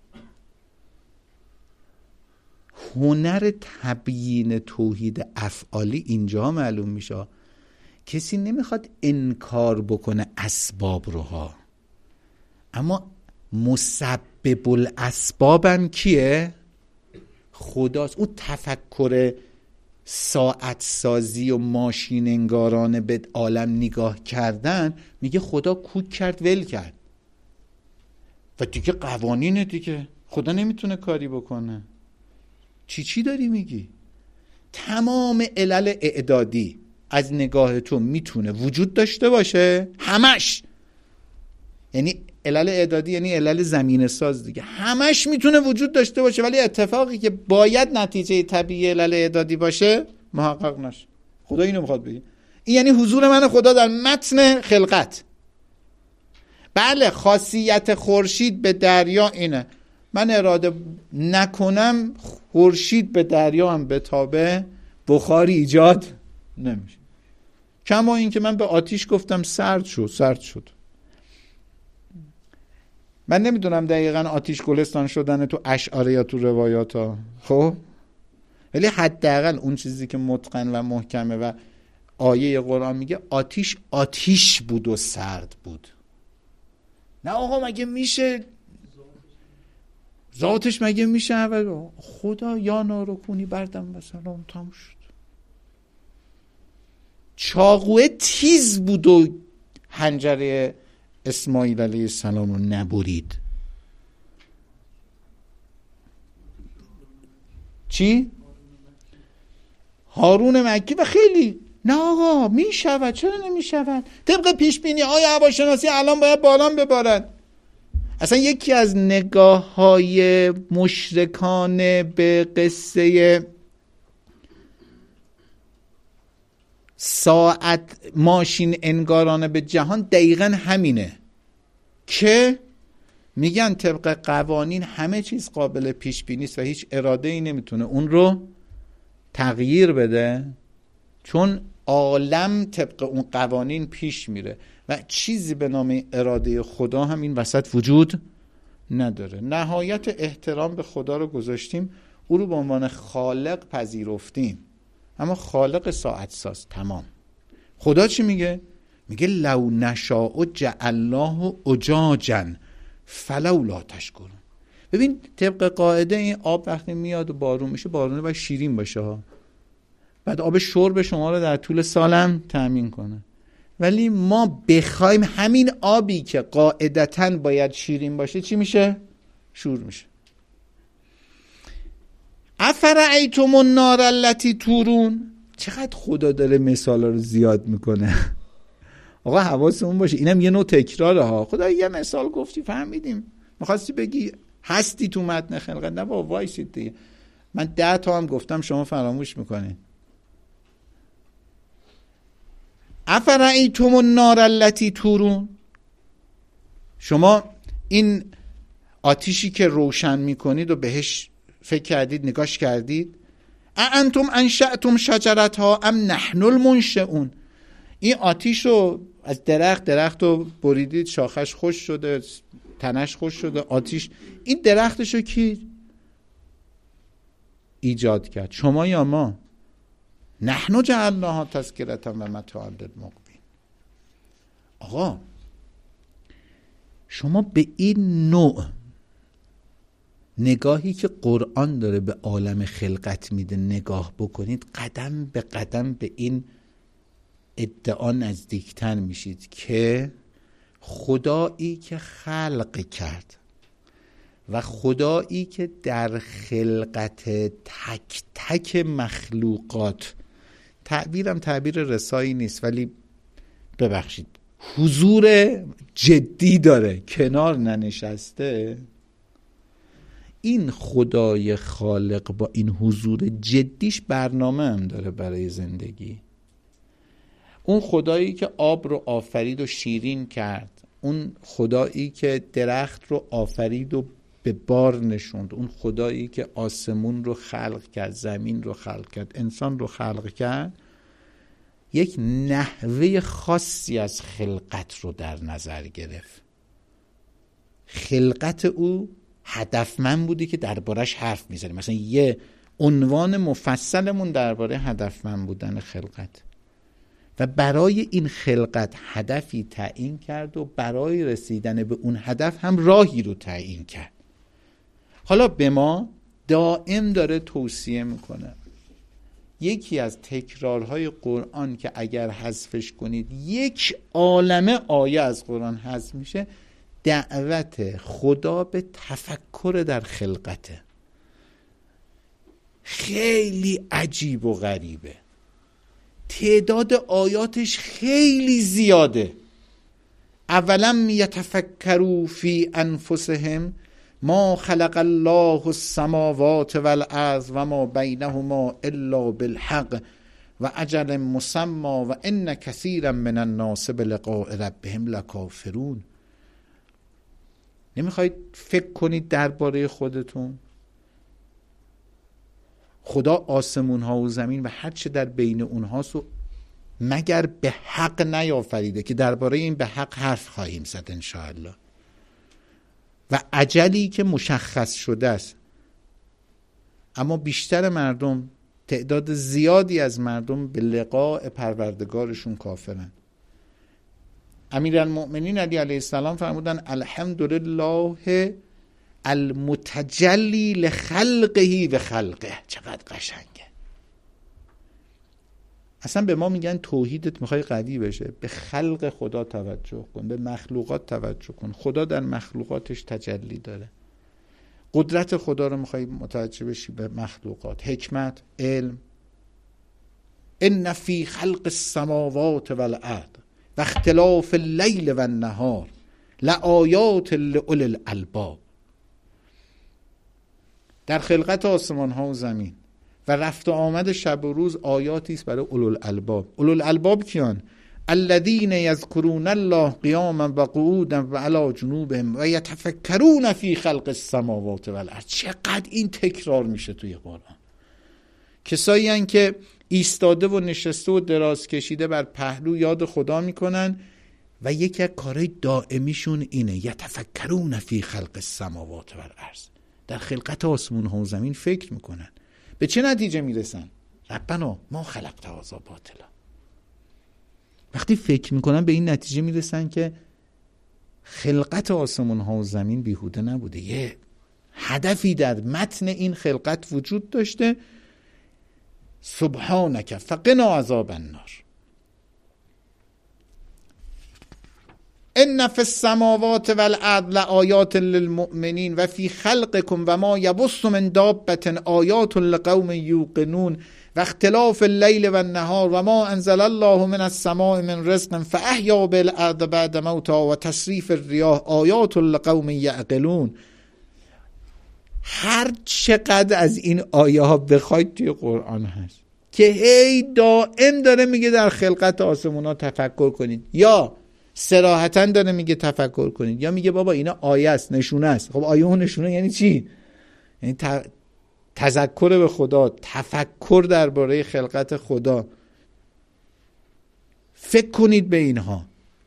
هنر تبیین توحید افعالی اینجا معلوم میشه. کسی نمیخواد انکار بکنه اسباب روها، اما مسبب الاسبابم کیه؟ خداست. اون تفکر ساعت سازی و ماشین انگارانه به عالم نگاه کردن، میگه خدا کوک کرد ول کرد و دیگه قوانینه دیگه، خدا نمیتونه کاری بکنه. چی داری میگی؟ تمام علل اعدادی از نگاه تو میتونه وجود داشته باشه، همش، یعنی علل اعدادی یعنی علل زمینه ساز دیگه، همش میتونه وجود داشته باشه، ولی اتفاقی که باید نتیجه طبیعی علل اعدادی باشه محقق نشه. خدا اینو میخواد بگه. این یعنی حضور من خدا در متن خلقت. بله، خاصیت خورشید به دریا اینه، من اراده نکنم خورشید به دریا هم بتابه، بخاری ایجاد نمیشه. کما این که من به آتیش گفتم سرد شد. من نمیدونم دقیقاً آتیش گلستان شدن تو اشعار یا تو روایات ها، خب ولی حداقل اون چیزی که متقن و محکمه و آیه قرآن میگه آتیش بود و سرد بود. نه آقا مگه میشه ذاتش، مگه میشه اول خدا یا نارکونی بردم مثلا تموم شد. چاقوه تیز بود و حنجره اسماعیل علیه السلام رو نبرید. چی؟ هارون مکی و خیلی نه آقا می شود، چرا نمی شود؟ طبق پیش بینی های هواشناسی الان باید باران ببارد. اصلا یکی از نگاه های مشرکانه به قصه ساعت ماشین انگارانه به جهان دقیقا همینه که میگن طبق قوانین همه چیز قابل پیش بینی است و هیچ اراده ای نمیتونه اون رو تغییر بده، چون عالم طبق اون قوانین پیش میره و چیزی به نام اراده خدا هم این وسط وجود نداره. نهایت احترام به خدا رو گذاشتیم، او رو به عنوان خالق پذیرفتیم، اما خالق ساعت ساز. تمام. خدا چی میگه؟ میگه لو نشاء جعلناه اجاجا فلولا تشکرون. ببین طبق قاعده این آب وقتی میاد و بارون میشه، بارونه باید شیرین باشه ها، بعد آب شرب شما رو در طول سالم تأمین کنه. ولی ما بخوایم همین آبی که قاعدتاً باید شیرین باشه چی میشه؟ شور میشه. افرأیتم النار التی تورون. چقدر خدا داره مثالا رو زیاد میکنه. آقا حواسمون باشه، اینم یه نوع تکراره ها. خدا یه مثال گفتی فهمیدیم، میخواستی بگی هستی تو متن خلقت، نه با وایسید دیگه. من 10 تا هم گفتم شما فراموش میکنید. افرأیتم النار التی تورون. شما این آتیشی که روشن میکنید و بهش فکر کردید، نگاش کردید؟ اانتم انشأتم شجرتها ام نحن المنشئون. این آتیش رو از درخت رو بریدید، شاخش خوش شده، تنش خوش شده، آتیش. این درختش رو کی ایجاد کرد؟ شما یا ما؟ نحن جعلناها تذکرة و متاعا للمقوین. آقا شما به این نوع نگاهی که قرآن داره به عالم خلقت میده نگاه بکنید، قدم به قدم به این ادعا نزدیکتر میشید که خدایی که خلق کرد و خدایی که در خلقت تک تک مخلوقات، تعبیرم تعبیر رسایی نیست ولی ببخشید، حضور جدی داره، کنار ننشسته، این خدای خالق با این حضور جدیش برنامه هم داره برای زندگی. اون خدایی که آب رو آفرید و شیرین کرد، اون خدایی که درخت رو آفرید و به بار نشوند، اون خدایی که آسمون رو خلق کرد، زمین رو خلق کرد، انسان رو خلق کرد، یک نحوه خاصی از خلقت رو در نظر گرفت. خلقت او هدفمند بودی که دربارش حرف میزنیم. مثلا یه عنوان مفصلمون درباره هدفمند بودن خلقت، و برای این خلقت هدفی تعیین کرد و برای رسیدن به اون هدف هم راهی رو تعیین کرد. حالا به ما دائم داره توصیه میکنه. یکی از تکرارهای قرآن که اگر حذفش کنید یک عالمه آیه از قرآن حذف میشه، دعوت خدا به تفکر در خلقته. خیلی عجیب و غریبه، تعداد آیاتش خیلی زیاده. اولم یتفکروا فی انفسهم ما خلق الله السماوات والارض و ما بینهما الا بالحق و اجل مسمى و ان کثیرا من الناس بلقاء ربهم لکافرون. نمیخواید فکر کنید درباره خودتون؟ خدا آسمون ها و زمین و هر چه در بین اونهاست و مگر به حق نیافریده که درباره این به حق حرف خواهیم زد انشاءالله، و اجلی که مشخص شده است. اما بیشتر مردم، تعداد زیادی از مردم به لقاء پروردگارشون کافرن. امیرالمؤمنین علی علیه السلام فرمودن الحمدلله المتجلی لخلقه و خلقه. چقدر قشنگه. اصلا به ما میگن توحیدت میخوای قوی بشه، به خلق خدا توجه کن، به مخلوقات توجه کن. خدا در مخلوقاتش تجلی داره. قدرت خدا رو میخوای متوجه بشی به مخلوقات، حکمت، علم. ان فی خلق السماوات والارض و اختلاف اللیل و النهار لآیات لأولی الالباب. در خلقت آسمان ها و زمین و رفت و آمد شب و روز آیاتی است برای اولوالالباب. اولوالالباب کیان؟ الذین یذکرون الله قیاما و قعودا و علی جنوبهم و یتفکرون فی خلق السماوات والارض. چقدر این تکرار میشه توی قرآن. کسایی هستند که ایستاده و نشسته و دراز کشیده بر پهلو یاد خدا میکنن و یکی از کارهای دائمیشون اینه، یتفکرون فی خلق السماوات والارض. در خلقت آسمان ها و زمین فکر میکنن. به چه نتیجه میرسن؟ ربنا ما خلقت هذا باطلا. وقتی فکر میکنن به این نتیجه میرسن که خلقت آسمان ها و زمین بیهوده نبوده، یه هدفی در متن این خلقت وجود داشته. سبحانک فقنا عذاب النار. ان فی السماوات والارض لآیات للمؤمنین و فی خلقکم و ما یبث من دابة آیات لقوم یوقنون و اختلاف اللیل و النهار و ما انزل الله من السماء من رزق فاحیا بالارض بعد موتها و تصریف الریاح آیات لقوم یعقلون. هر چقدر از این آیه ها بخواید توی قرآن هست که هی دائم داره میگه در خلقت آسمون ها تفکر کنید، یا صراحتاً داره میگه تفکر کنید، یا میگه بابا اینا آیه است، نشونه است. خب آیه و نشونه یعنی چی؟ یعنی تذکر به خدا، تفکر درباره خلقت خدا. فکر کنید به اینها.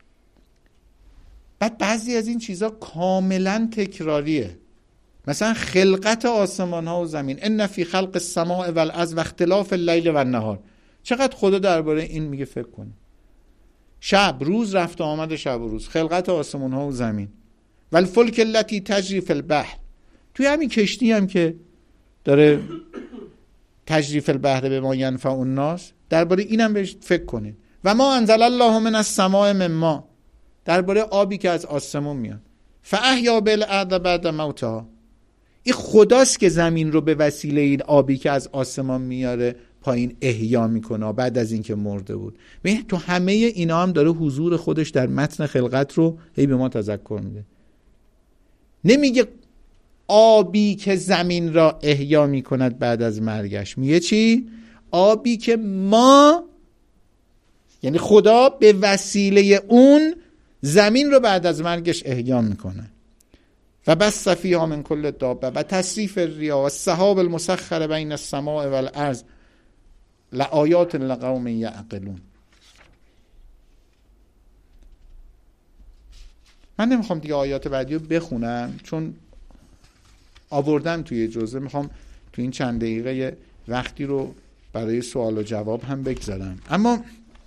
بعد بعضی از این چیزا کاملا تکراریه. مثلا خلقت آسمان ها و زمین، ان فی خلق السماء والارض و اختلاف اللیل و النهار. چقدر خدا درباره این میگه فکر کنید. شب روز، رفت و آمد شب و روز، خلقت آسمان ها و زمین. و الفلک التی تجری فی البحر. توی همین کشتی هم که داره تجری فی البحر بما ینفع الناس، درباره اینم بهش فکر کنید. و ما انزل الله من السماء من ماء، درباره آبی که از آسمون میاد. فاحیا بالارض بعد موتها. این خداست که زمین رو به وسیله این آبی که از آسمان میاره پایین احیا میکنه بعد از اینکه مرده بود. ببین تو همه اینا هم داره حضور خودش در متن خلقت رو هی به ما تذکر میده. نمیگه آبی که زمین را احیا میکند بعد از مرگش، میگه چی؟ آبی که ما، یعنی خدا به وسیله اون زمین رو بعد از مرگش احیا میکنه. و بس فیها من کل دابه و تصریف الریاح و السحاب المسخر بین السماء والارض لآیات لقوم یعقلون. من نمیخوام دیگه آیات بعدی رو بخونم چون آوردم توی اجازه، میخوام توی این چند دقیقه وقتی رو برای سوال و جواب هم بگذارم. اما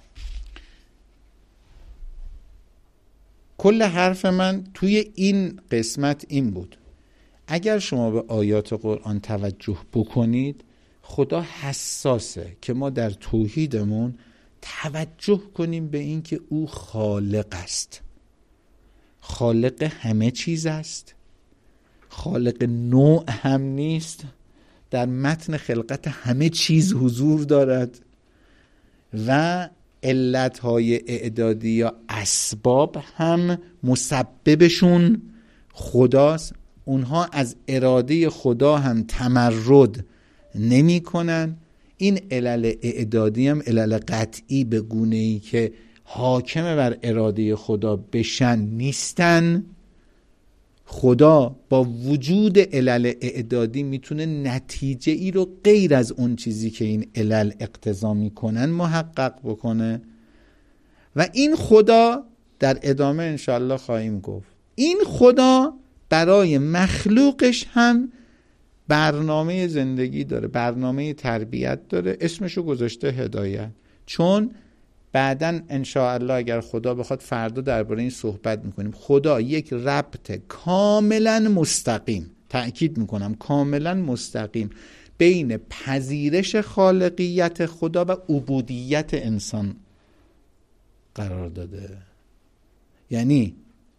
کل حرف من توی این قسمت این بود، اگر شما به آیات قرآن توجه بکنید، خدا حساسه که ما در توحیدمون توجه کنیم به این که او خالق است، خالق همه چیز است، خالق نوع هم نیست، در متن خلقت همه چیز حضور دارد و علتهای اعدادی یا اسباب هم مسببشون خداست. اونها از اراده خدا هم تمرد نمی کنن. این علل اعدادی هم علل قطعی به گونه‌ای که حاکم بر اراده خدا بشن نیستن. خدا با وجود علل اعدادی میتونه نتیجه ای رو غیر از اون چیزی که این علل اقتضا میکنن محقق بکنه و این خدا در ادامه انشالله خواهیم گفت، این خدا برای مخلوقش هم برنامه زندگی داره، برنامه تربیت داره، اسمشو گذاشته هدایت. چون بعداً انشاءالله اگر خدا بخواد فردا درباره این صحبت میکنیم. خدا یک ربط کاملا مستقیم، تأکید میکنم کاملا مستقیم، بین پذیرش خالقیت خدا و عبودیت انسان قرار داده. یعنی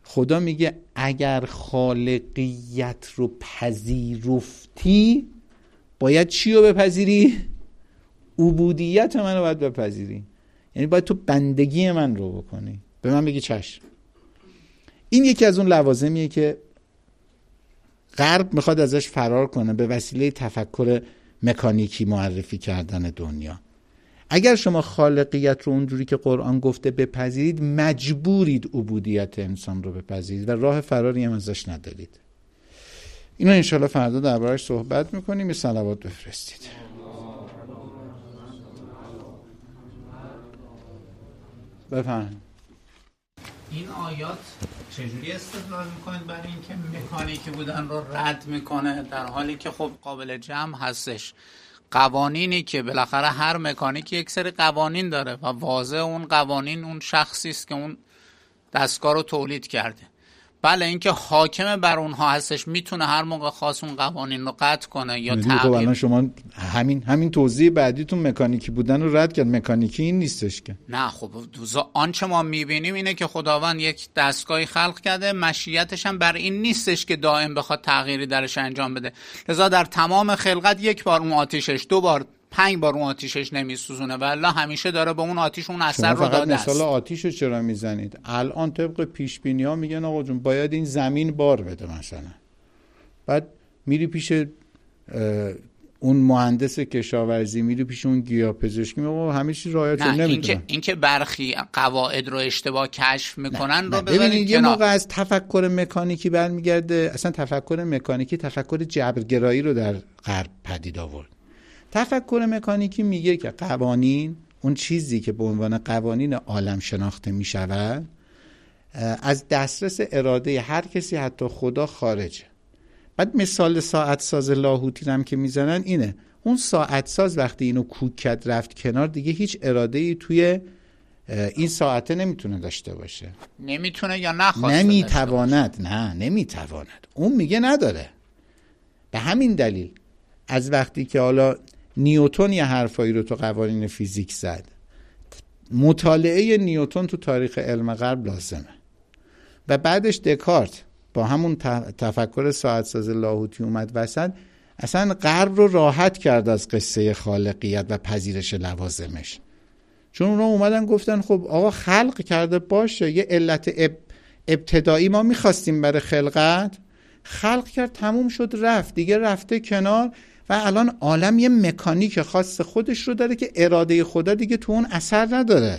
خدا میگه اگر خالقیت رو پذیرفتی باید چی رو بپذیری؟ عبودیت من رو باید بپذیری. یعنی باید تو بندگی من رو بکنی، به من بگی چشم. این یکی از اون لوازمیه که غرب میخواد ازش فرار کنه به وسیله تفکر مکانیکی معرفی کردن دنیا. اگر شما خالقیت رو اونجوری که قرآن گفته بپذیرید، مجبورید عبودیت انسان رو بپذیرید و راه فراری هم ازش ندارید. اینو انشالله فردا دربارش صحبت میکنیم. یه صلوات بفرستید. بفرمایید.
این آیات چجوری استدلال میکنید برای اینکه مکانیکی بودن رو رد میکنه، در حالی که خب قابل جمع هستش؟ قوانینی که بالاخره هر مکانیکی یک سری قوانین داره و واضح اون قوانین اون شخصی است که اون دستگاه رو تولید کرده. بله اینکه حاکم بر اونها هستش، میتونه هر موقع خاص اون قوانین رو قطع کنه یا تغییر.
خب الان شما همین توضیح بعدیتون مکانیکی بودن رو رد کرد. مکانیکی این نیستش که.
نه خب آنچه ما میبینیم اینه که خداوند یک دستگاهی خلق کرده، مشیتش هم بر این نیستش که دائم بخواد تغییری درش انجام بده. لذا در تمام خلقت یک بار اون آتیشش، 2 بار، 5 بار اون آتیشش نمیسوزونه و الله همیشه داره به اون آتیش اون اثر رو داده است.
مثال آتیشو چرا میزنید؟ الان طبق پیش بینی ها میگن آقا جون باید این زمین بار بده مثلا. بعد میری پیش اون مهندس کشاورزی، میری پیش اون گیاهپزشکی، میگه همه چیز رعایت نمیکنه.
این که برخی قواعد رو اشتباه کشف میکنن رو
ببینید یه موقع از تفکر مکانیکی برمیگرده. اصلا تفکر مکانیکی تفکر جبرگرایی رو در غرب پدید آورد. تفکر مکانیکی میگه که قوانین، اون چیزی که به عنوان قوانین عالم شناخته میشود، از دسترس اراده هر کسی حتی خدا خارجه. بعد مثال ساعت ساز لاهوتی هم که میزنن اینه، اون ساعت ساز وقتی اینو کوک کرد رفت کنار، دیگه هیچ اراده‌ای توی این ساعته نمیتونه داشته باشه.
نمیتونه یا نخواسته؟
نمیتواند. نه نمیتواند. اون میگه نداره. به همین دلیل از وقتی که حالا نیوتن یه حرفایی رو تو قوانین فیزیک زد، مطالعه نیوتن تو تاریخ علم غرب لازمه. و بعدش دکارت با همون تفکر ساعت ساز لاهوتی اومد وسط، اصلا غرب رو راحت کرد از قصه خالقیت و پذیرش لوازمش. چون اونا اومدن گفتن خب آقا خلق کرده باشه، یه علت ابتدایی ما میخواستیم برای خلقت، خلق کرد، تموم شد، رفت دیگه، رفته کنار و الان عالم یه مکانیک خاص خودش رو داره که اراده خدا دیگه تو اون اثر نداره.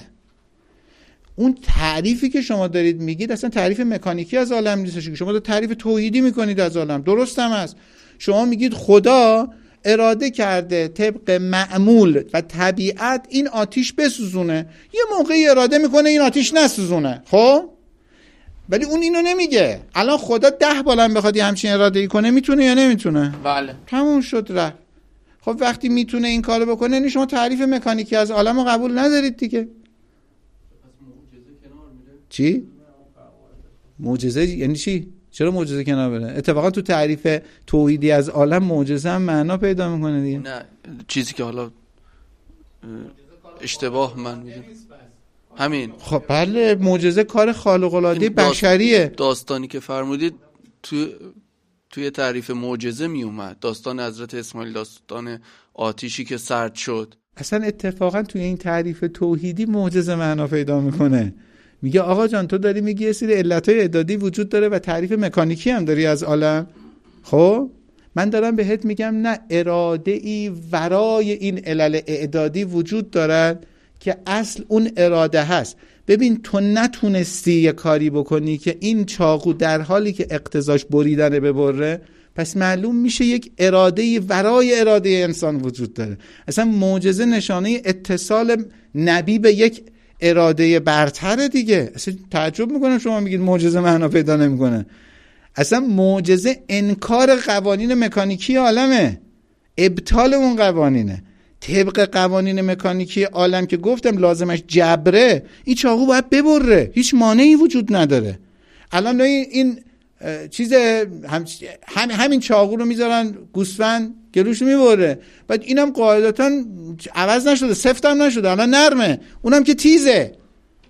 اون تعریفی که شما دارید میگید اصلا تعریف مکانیکی از عالم نیستش که شما دارید تعریف توحیدی میکنید از عالم. درست هم است. شما میگید خدا اراده کرده طبق معمول و طبیعت این آتیش بسوزونه، یه موقعی اراده میکنه این آتیش نسوزونه. خب ولی اون اینو نمیگه. الان خدا 10 بالم بخواد یه همچین اراده‌ای کنه میتونه یا نمیتونه؟
بله.
تموم شد رفت. خب وقتی میتونه این کارو بکنه، یعنی شما تعریف مکانیکی از عالم رو قبول ندارید دیگه. چی؟ معجزه یعنی چی؟ چرا معجزه کنار بره؟ اتفاقا تو تعریف توحیدی از عالم معجزه هم معنا پیدا میکنه دیگه.
نه چیزی که حالا اشتباه من میدونم همین.
خب بله، معجزه کار خالق العاده بشریه.
داستانی که فرمودید توی تعریف معجزه می اومد، داستان حضرت اسماعیل، داستان آتیشی که سرد شد.
اصلا اتفاقا توی این تعریف توحیدی معجزه معنا پیدا میکنه. میگه آقا جان تو داری میگی یه سری علتهای اعدادی وجود داره و تعریف مکانیکی هم داری از عالم. خب من دارم بهت میگم نه، اراده ای ورای این علل اعدادی وجود دارد که اصل اون اراده هست. ببین تو نتونستی یه کاری بکنی که این چاقو در حالی که اقتضاش بریدنه ببره، پس معلوم میشه یک اراده ورای اراده انسان وجود داره. اصلا معجزه نشانه اتصال نبی به یک اراده برتر دیگه. اصلا تعجب میکنم شما میگید معجزه معنا پیدا نمیکنه. اصلا معجزه انکار قوانین مکانیکی عالمه، ابطال اون قوانینه. طبق قوانین مکانیکی عالم که گفتم لازمش جبره، این چاقو باید ببره، هیچ مانعی وجود نداره. الان این چیز همین چاقو رو میذارن گوسفند گلوش میبره، بعد اینم قاعدتا عوض نشده، سفت هم نشده، الان نرمه، اونم که تیزه.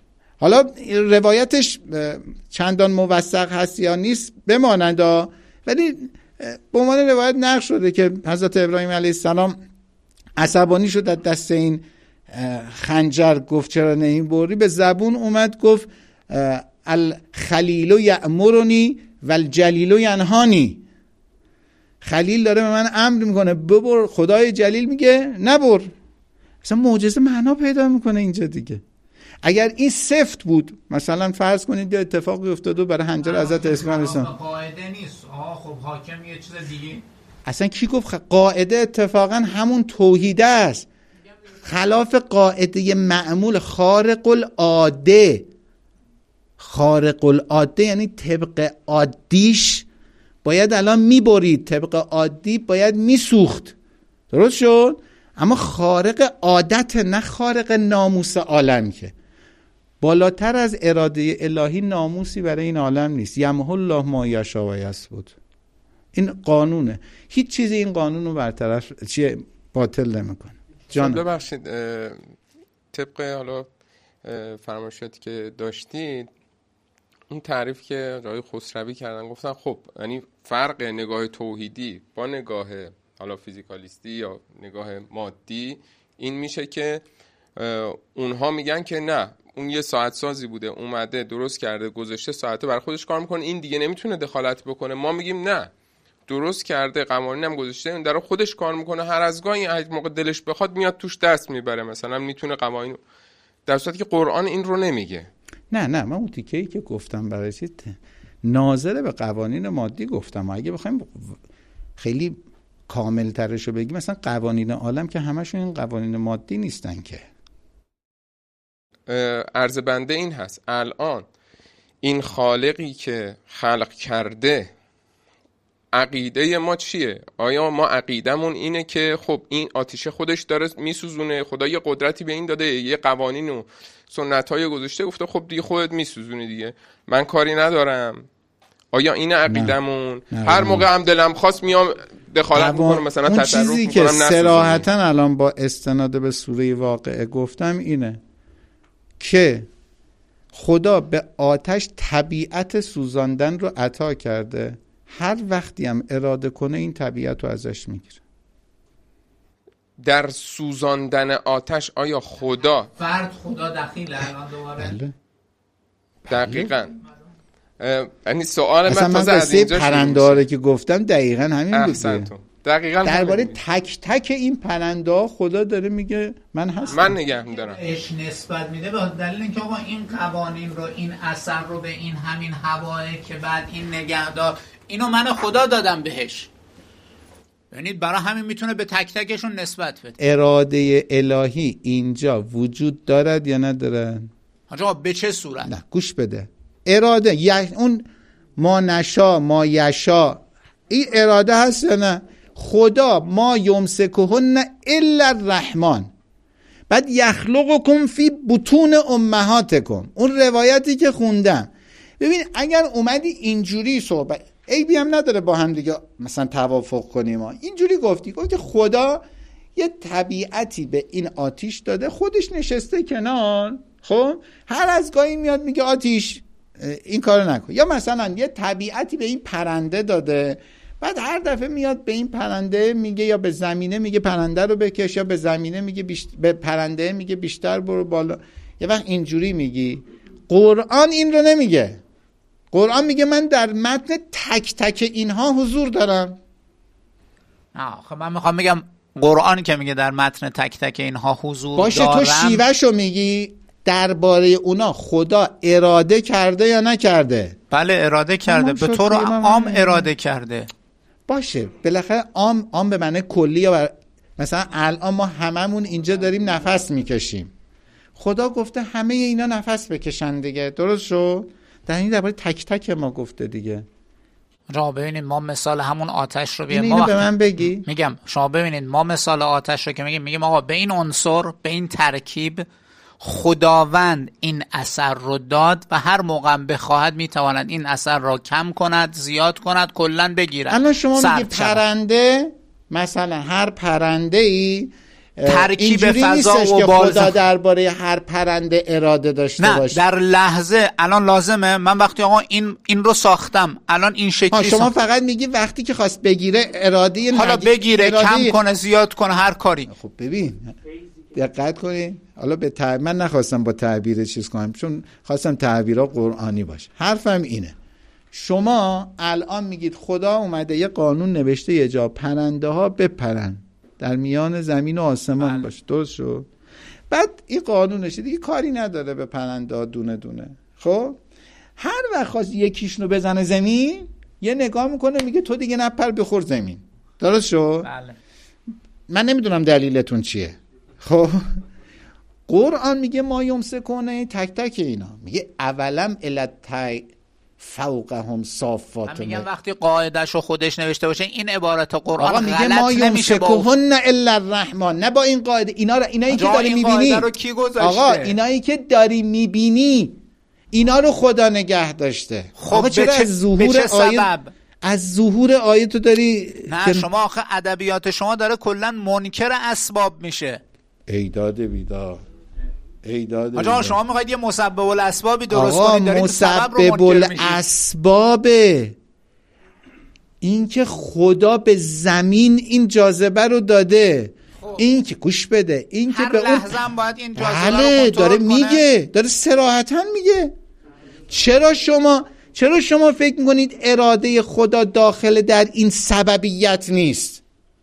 حالا روایتش چندان موثق هست یا نیست بمانند، ولی به عنوان روایت نقل شده که حضرت ابراهیم علیه السلام عصبانی شد از دست این خنجر، گفت چرا نمیبری، به زبون اومد گفت الخلیل یأمرنی والجلیل ینهانی. خلیل داره به من امر میکنه ببر، خدای جلیل میگه نبر. اصلا معجزه معنا پیدا میکنه اینجا دیگه. اگر این سفت بود، مثلا فرض کنید یه اتفاقی افتاده برای حنجر حضرت اسماعیل علیه السلام،
قاعده نیست. خب حاکم یه چیز دیگه.
اصلا کی گفت قاعده؟ اتفاقا همون توحیده است، خلاف قاعده معمول، خارق العاده. خارق العاده یعنی طبق عادیش باید الان میبرید، طبق عادی باید میسوخت، درست شد؟ اما خارق عادت، نه خارق ناموس عالم، که بالاتر از اراده الهی ناموسی برای این عالم نیست. یمحو الله ما یشاء و یثبت، این قانونه، هیچ چیزی این قانون رو برطرف باطل نمیکنه. جان
ببخشید، طبق حالا فرمایشاتی که داشتید، اون تعریف که آقای خسروی کردن، گفتن خب یعنی فرق نگاه توحیدی با نگاه حالا فیزیکالیستی یا نگاه مادی این میشه که اونها میگن که نه، اون یه ساعت سازی بوده، اومده درست کرده گذاشته ساعته برای خودش کار میکنه، این دیگه نمیتونه دخالت بکنه. ما میگیم نه، درست کرده، قوانین هم گذاشته، اون در خودش کار میکنه، هر از گاهی هر موقع دلش بخواد میاد توش دست میبره، مثلا میتونه قوانین، در صورتی که قرآن این رو نمیگه.
نه من اون تیکه‌ای که گفتم برای چی ناظر به قوانین مادی گفتم. اگه بخوایم خیلی کامل ترشو بگیم، مثلا قوانین عالم که همشون این قوانین مادی نیستن که.
عرض بنده این هست، الان این خالقی که خلق کرده، عقیده ما چیه؟ آیا ما عقیدمون اینه که خب این آتیشه خودش داره میسوزونه، خدا یه قدرتی به این داده، یه قوانین و سنت‌های گذاشته، گفته خب دیگه خودت میسوزونی دیگه، من کاری ندارم؟ آیا این عقیدمون؟ هر موقع هم دلم خواست میام دخالت میکنم، مثلا
اون
تصرف
چیزی
میکنم،
که صراحتاً الان با استناد به سوره واقعه گفتم اینه که خدا به آتش طبیعت سوزاندن رو عطا کرده، هر وقتی هم اراده کنه این طبیعت رو ازش میگیره.
در سوزاندن آتش آیا خدا
خدا دخیله الان دوباره؟
بله.
دقیقاً. یعنی سوال
من
تازه از اینجا
پرنده‌ها که گفتم دقیقاً همین بود.
دقیقاً
درباره تک تک این پرنده‌ها خدا داره میگه من هستم،
من نگه می‌دارم.
اش نسبت میده به دلیل اینکه آقا این قوانین رو، این اثر رو به این همین هواه که بعد این نگهدار، اینو من خدا دادم بهش. یعنی برای همین میتونه به تک تکشون نسبت بده.
اراده الهی اینجا وجود دارد یا ندارد؟
آقا به چه صورت؟
نه گوش بده، اراده اون ما نشا ما یشا، این اراده هست یا نه؟ خدا ما یمسکهن الا الرحمن، بعد یخلقکم فی بطون امهاتکم، اون روایتی که خوندم. ببین اگر اومدی اینجوری صحبت، عیبی هم نداره با هم دیگه مثلا توافق کنیم، اینجوری گفتی خدا یه طبیعتی به این آتیش داده، خودش نشسته کنار، خب هر از گاهی میاد میگه آتیش این کارو نکن، یا مثلا یه طبیعتی به این پرنده داده، بعد هر دفعه میاد به این پرنده میگه، یا به زمینه میگه پرنده رو بکش، یا به زمینه میگه به پرنده میگه بیشتر برو بالا. یه وقت اینجوری میگی. قرآن این رو نمیگه. قرآن میگه من در متن تک تک اینها حضور دارم.
خب من میخوام بگم قرآن که میگه در متن تک تک اینها حضور
باشه
دارم،
تو شیوهشو میگی، درباره اونا خدا اراده کرده یا نکرده؟
بله اراده کرده، به طور عام اراده کرده.
باشه بالاخره عام به معنی کلی، یا مثلا الان ما هممون اینجا داریم نفس میکشیم، خدا گفته همه اینا نفس بکشن دیگه، درست شد؟ در این درباره تک تک ما گفته دیگه.
شما ببینید ما مثال همون آتش رو
اینو به من بگی.
میگم شما ببینید ما مثال آتش رو که میگیم آقا به این عنصر، به این ترکیب خداوند این اثر رو داد و هر موقع بخواهد میتواند این اثر را کم کند، زیاد کند، کلن بگیرد.
الان شما میگی پرنده، مثلا هر پرنده ای
ترکیب
اینجوری
فضا
نیستش
و
که
باز
خدا درباره هر پرنده اراده داشته باشه.
در لحظه الان لازمه من وقتی آقا این رو ساختم الان این شکلی
شما فقط میگی وقتی که خواست بگیره اراده
حالا بگیره کم کنه زیاد کنه هر کاری.
خب ببین دقت کنین، حالا به من نخواستم با تعبیر چیز کنم چون خواستم تعبیرها قرآنی باشه. حرفم اینه شما الان میگید خدا اومده یه قانون نوشته یه جا پرنده ها بپرن در میان زمین و آسمان باشه، درست شد؟ بعد این قانونشه دیگه کاری نداره به پرنده ها دونه دونه. خب هر وقت خواست یکیشونو بزنه زمین یه نگاه میکنه میگه تو دیگه نپر بخور زمین، درست شد؟
بله.
من نمیدونم دلیلتون چیه. خب قرآن میگه ما یمسکونه تک تک اینا، میگه اولم التی فوقهم صافات.
میگم وقتی قاعده‌شو خودش نوشته باشه این عبارت قرآن
آقا میگه
غلط
ما
نمیشه
یمسکهن الا الرحمن، نه با این قاعده. اینایی که داری میبینی آقا اینایی که داری میبینی اینا رو خدا نگه داشته.
خب
آقا چرا از ظهور آیه از ظهور آیه تو داری
نه شما آخه ادبیات شما داره کلا منکر اسباب میشه.
ایداد بیداد ایداد
آقا شما میخواید یه مسبب الاسبابی درست کنید دارید سبب رو
مسبب الاسباب این که خدا به زمین این جاذبه رو داده. این که گوش بده این که به اون
لحظه باید این جاذبه
بله
رو
داره
کنه.
میگه داره صراحتاً میگه چرا شما فکر میکنید اراده خدا داخل در این سببیت نیست؟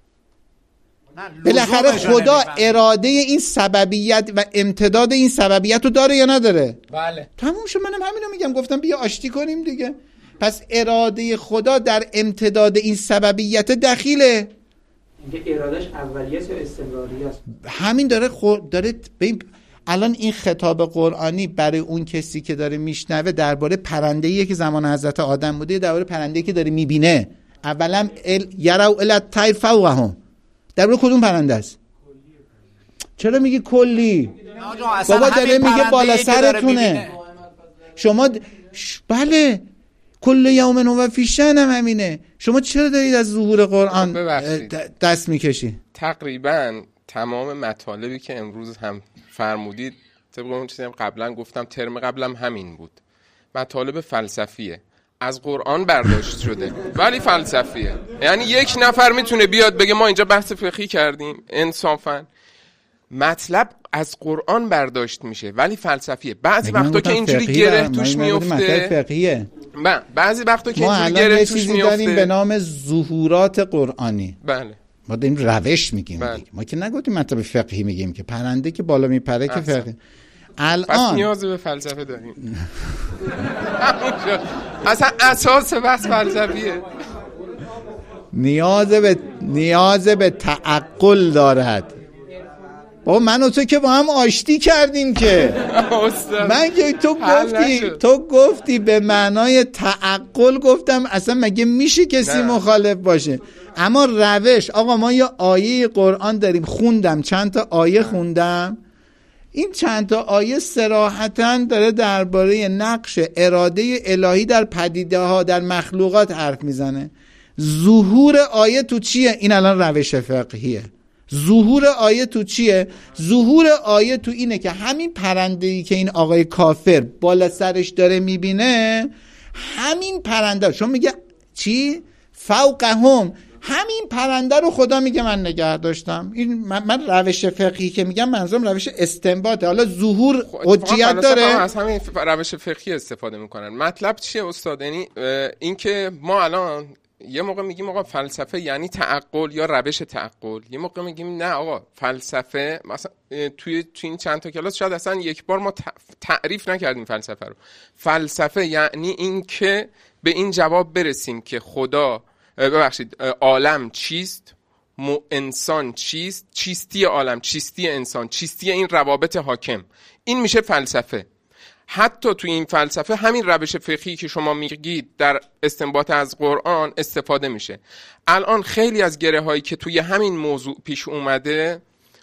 بالاخره خدا اراده این سببیت و امتداد این سببیت رو داره یا نداره؟
بله
تموم شد. منم همینو میگم، گفتم بیا آشتی کنیم دیگه. پس اراده خدا در امتداد این سببیت دخیله.
اینکه ارادهش اولیه یا استمراری است.
همین داره ببین الان این خطاب قرآنی برای اون کسی که داره میشنوه درباره پرنده‌ایه که زمان حضرت آدم بوده، درباره پرنده‌ای که داره میبینه. اولا یرو الطیر فوقهم، درباره کدوم پرنده است؟ چرا میگی کلی؟ بابا داره میگه بالا سرتونه. شما بله کل یوم هو فی شأن هم همینه. شما چرا دارید از ظهور قرآن دست میکشی؟
تقریبا تمام مطالبی که امروز هم فرمودید طبق اون چیزی هم قبلا گفتم ترم قبلم همین بود، مطالب فلسفیه از قرآن برداشت شده ولی فلسفیه. یعنی یک نفر میتونه بیاد بگه ما اینجا بحث فقهی کردیم، انصافا مطلب از قرآن برداشت میشه ولی فلسفیه. بعضی وقتا که اینجوری گره توش میفته، بعضی وقتا که اینجوری گره توش میفته. ما داریم
به نام ظهورات قرآنی.
بله
ما داریم روش میگیم. ما که نگفتیم مطلب فقهی میگیم که پرنده که بالا میپره که فقهی. الان
پس نیاز به فلسفه داریم. اصلا اساس بحث فلسفیه.
نیاز به تعقل دارد. بابا من و تو که با هم آشتی کردیم که من که تو گفتی به معنای تعقل، گفتم اصلا مگه میشه کسی مخالف باشه؟ اما روش آقا ما یه آیه قرآن داریم، خوندم چند تا آیه خوندم، این چند تا آیه صراحتاً داره درباره نقش اراده الهی در پدیده ها در مخلوقات حرف میزنه. ظهور آیه تو چیه؟ این الان روش فقهیه. ظهور آیه تو چیه؟ ظهور آیه تو اینه که همین پرنده‌ای که این آقای کافر بالا سرش داره میبینه، همین پرنده شما میگه چی؟ فوقهم، همین پرنده رو خدا میگه من نگه داشتم. این من روش فقهی که میگم منظورم روش استنباطه. حالا ظهور حجیت داره؟
از همین روش فقهی استفاده میکنن. مطلب چیه استاد؟ یعنی این که ما الان یه موقع میگیم آقا فلسفه یعنی تعقل یا روش تعقل، یه موقع میگیم نه آقا فلسفه مثلا توی این چند تا کلاس شاید اصلا یک بار ما تعریف نکردیم فلسفه رو. فلسفه یعنی این که به این جواب برسیم که خدا عالم چیست، انسان چیست، چیستی عالم، چیستی انسان، چیستی این روابط حاکم، این میشه فلسفه. حتی تو این فلسفه همین روش فقهی که شما میگید در استنباط از قرآن استفاده میشه. الان خیلی از گره هایی که توی همین موضوع پیش اومده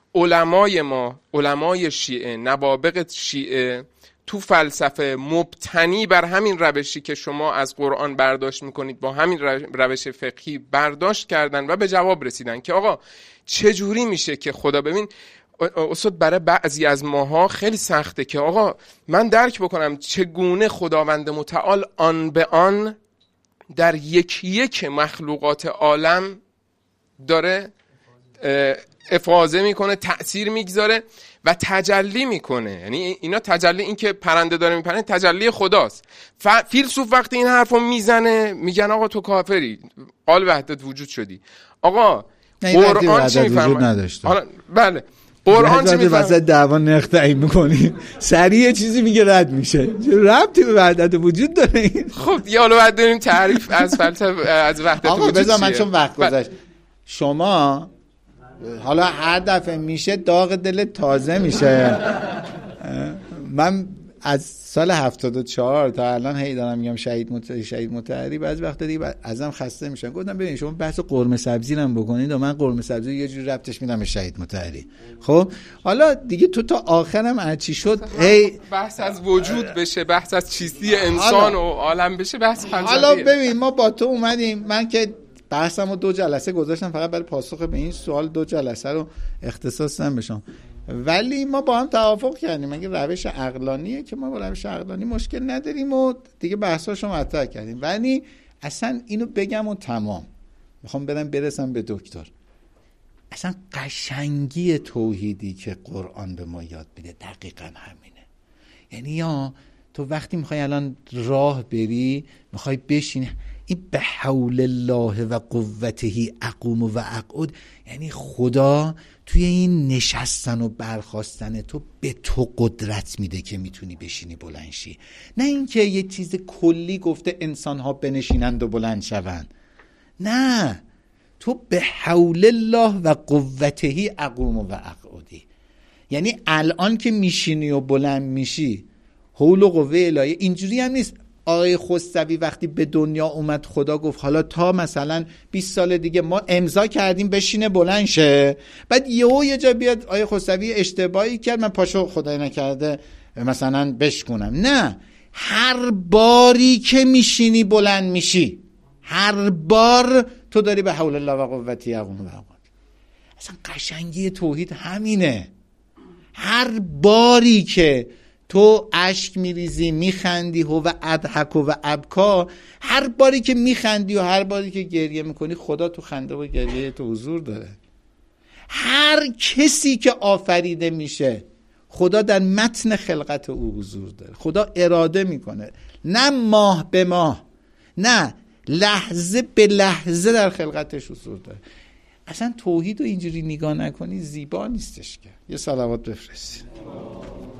علمای ما، علمای شیعه، نوابغ شیعه تو فلسفه مبتنی بر همین روشی که شما از قرآن برداشت میکنید با همین روش فقهی برداشت کردن و به جواب رسیدن که آقا چجوری میشه که خدا، ببین استاد برای بعضی از ماها خیلی سخته که آقا من درک بکنم چگونه خداوند متعال آن به آن در یک مخلوقات عالم داره افاضه میکنه، تأثیر میگذاره و تجلی میکنه. یعنی اینا تجلی، این که پرنده داره میپرنه تجلی خداست. فیلسوف وقتی این حرفو میزنه میگن آقا تو کافری، قال وحدت وجود شدی. آقا قرآن چه میفرماید؟ بله قرآن چه میفرماید؟
واسه دعوا نرخ تعیین میکنی سریع چیزی میگه رد میشه، ربطی به وحدت وجود داره؟
خب دیگه حالا باید بریم تعریف از فلسفه از وحدت وجود.
آقا بذار من چون وقت گذشت، شما حالا هر دفعه میشه داغ دل تازه میشه. من از سال 74 تا الان هی دارم میگم شهید مطهری، بعضی وقتا دیگه ازم خسته میشن. گفتم ببین شما بحث قرمه سبزی رو بکنید و من قرمه سبزی یه جوری ربطش میدم به شهید مطهری. خب حالا دیگه تو تا آخرم هرچی شد هی
بحث از وجود بشه، بحث از چیستی انسان و عالم بشه، بحث فلسفیه.
حالا ببین ما با تو اومدیم، من که بحثمو 2 جلسه گذاشتم فقط برای پاسخ به این سوال، 2 جلسه رو اختصاص بشم، ولی ما با هم توافق کردیم اگه روش عقلانیه که ما با روش عقلانی مشکل نداریم و دیگه بحثاشو مطرح کردیم. ولی اصلا اینو بگم و تمام، میخوام برسم به دکتر. اصلا قشنگی توحیدی که قرآن به ما یاد میده دقیقاً همینه. یعنی یا تو وقتی میخوای الان راه بری، میخوای بشینی، این به حول الله و قوته اقوم و اقعد، یعنی خدا توی این نشستن و برخاستن تو به تو قدرت میده که میتونی بشینی بلند شی، نه اینکه یه چیز کلی گفته انسان ها بنشینند و بلند شوند. نه، تو به حول الله و قوته اقوم و اقعدی، یعنی الان که میشینی و بلند میشی حول و قوه الهی. اینجوری هم نیست آقای خسروی وقتی به دنیا اومد خدا گفت حالا تا مثلا 20 سال دیگه ما امضا کردیم بشینه بلند شه، بعد یه جا بیاد آقای خسروی اشتباهی کرد من پاشو خدای نکرده مثلا بشکنم. نه، هر باری که میشینی بلند میشی، هر بار تو داری به حول الله و قوتی اقوم و اقعد. اصلا قشنگی توحید همینه. هر باری که تو اشک میریزی، میخندی و اضحک و ابکا، هر باری که میخندی و هر باری که گریه میکنی خدا تو خنده و گریه تو حضور داره. هر کسی که آفریده میشه خدا در متن خلقت او حضور داره. خدا اراده میکنه، نه ماه به ماه، نه لحظه به لحظه در خلقتش حضور داره. اصلا توحید رو اینجوری نگاه نکنی زیبا نیستش که. یه صلوات بفرستید.